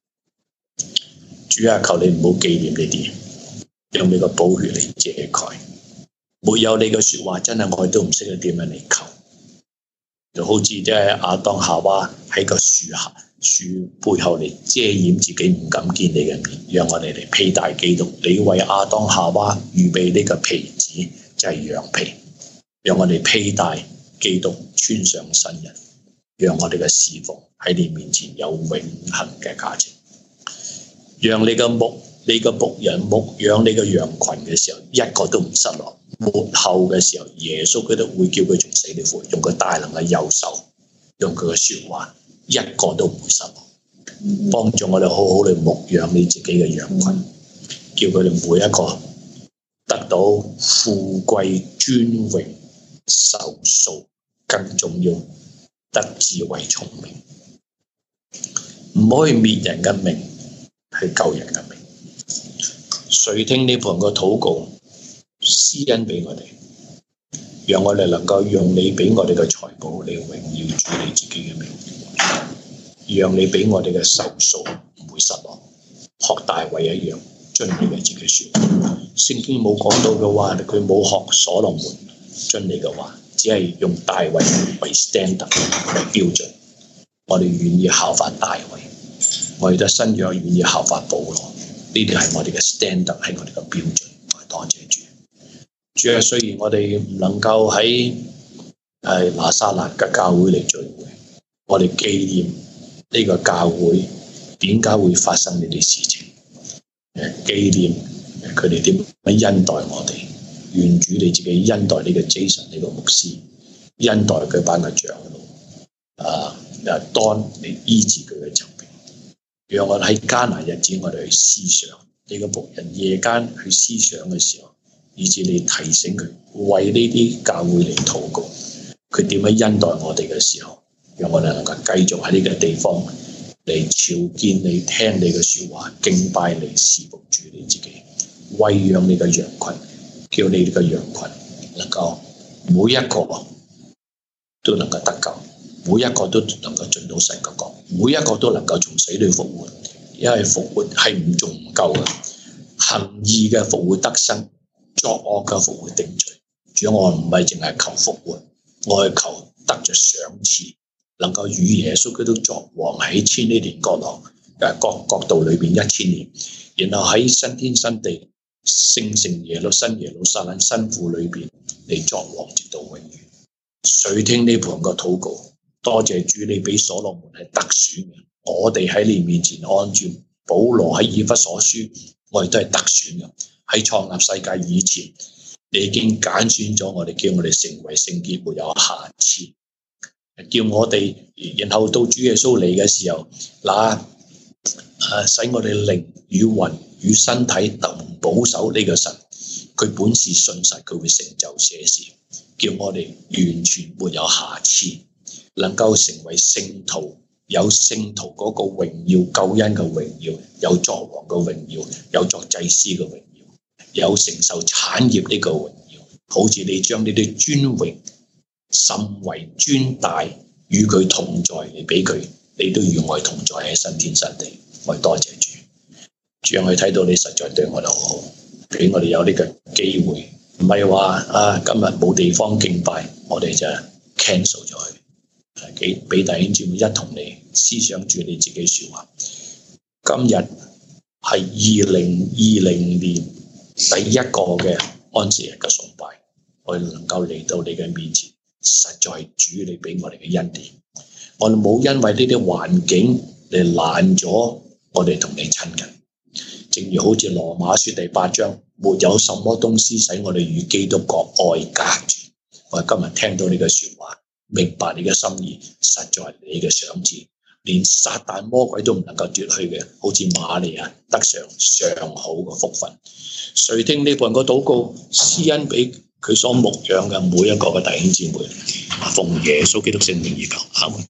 主啊，求你唔好紀念呢啲，用你個寶血嚟遮蓋。沒有你嘅說話，真係我哋都唔識得點樣嚟求。就好似即係亞當夏娃喺個樹下樹背後嚟遮掩自己，唔敢見你嘅面，讓我哋嚟披戴基督。你為亞當夏娃預備呢個皮子就係羊皮，讓我哋披戴基督，穿上新人，讓我哋嘅侍奉喺你面前有永恆嘅價值。讓你嘅牧你嘅僕人牧養你嘅羊群嘅時候，一個都唔失落。末後嘅時候，耶穌佢都會叫佢從死裏復活，用佢大能嘅右手，用佢嘅說話，一個都唔會失落。幫助我哋好好去牧養你自己嘅羊群，叫佢哋每一個得到富貴尊榮壽數，更重要得智慧聰明，唔可以滅人嘅命，係救人嘅命。垂聽呢盤個禱告，施恩俾我哋， 讓我哋能夠用你俾我哋嘅財寶嚟榮耀主你自己嘅名，讓你俾我哋嘅壽數唔會失落，學大衛一樣遵你嘅自己説話。聖經冇講到嘅話，佢冇學所羅門遵你嘅話，只係用大衛為 standard 為標準。我哋願意效法大衛，我哋嘅新約願意效法保羅，呢啲係我哋嘅 standard， 係我哋嘅標準。我哋多謝主。主啊，雖然我哋唔能夠喺誒拿撒勒嘅教會嚟聚會，我哋紀念呢個教會點解會發生呢啲事情，誒紀念佢哋點樣恩待我哋。願主你自己恩待呢個 Jason 呢個牧師，恩待佢班嘅長老，啊，誒當你醫治佢嘅疾病，讓我哋喺艱難日子我哋去思想呢個僕人夜間去思想嘅時候，以致你提醒佢為呢啲教會嚟禱告，佢點樣恩待我哋嘅時候，讓我哋能夠繼續喺呢個地方嚟朝見你，聽你嘅說話，敬拜你，侍奉主你自己，餵養你嘅羊群，叫你呢個羊群能夠每一個都能夠得救，每一個都能夠進到神嘅國，每一個都能夠從死裏復活，因為復活係唔仲唔夠嘅，行義嘅復活得生，作惡嘅復活定罪。主，我唔係淨係求復活，我係求得着賞賜，能夠與耶穌基督作王喺千禧年國度誒國國度裏邊一千年，然後喺新天新地聖城耶路新耶路撒冷新婦裏邊嚟作王直到永遠。垂聽呢盤個禱告，多謝主你俾所羅門係得選嘅，我哋喺你面前按照保羅喺以弗所書，我哋都係得選嘅。喺創立世界以前，你已經揀選咗我哋，叫我哋成為聖潔沒有瑕疵，叫我哋然後到主耶穌嚟嘅時候，嗱誒使我哋靈與魂與身體得保守呢個神，佢本是信實，佢會成就這事，叫我哋完全沒有瑕疵，能夠成為聖徒，有聖徒嗰個榮耀救恩嘅榮耀，有作王嘅榮耀，有作祭司嘅榮耀，有承受產業呢個榮耀，好似你將呢啲尊榮甚為尊大與佢同在嚟俾佢，你都與我同在喺新天新地。我哋多謝主，主讓佢睇到你實在對我哋好好，俾我哋有呢個機會，唔係話啊今日冇地方敬拜，我哋就 cancel 咗佢，俾俾弟兄姊妹一同你思想住你自己說話。今日係二零二零年第一個嘅安息日嘅崇拜，我哋能夠嚟到你嘅面前，實在係主你俾我哋嘅恩典。我哋冇因為呢啲環境嚟攔咗我哋同你親近，正如好似羅馬書第八章，沒有什麼東西使我哋與基督國愛隔住。我哋今日聽到你嘅說話，明白你嘅心意，實在係你嘅賞賜，連撒旦魔鬼都唔能夠奪去嘅，好似瑪利亞得上上好嘅福分。垂聽呢半個禱告，施恩俾佢所牧養嘅每一個嘅弟兄姊妹，奉耶穌基督聖名而求，阿門。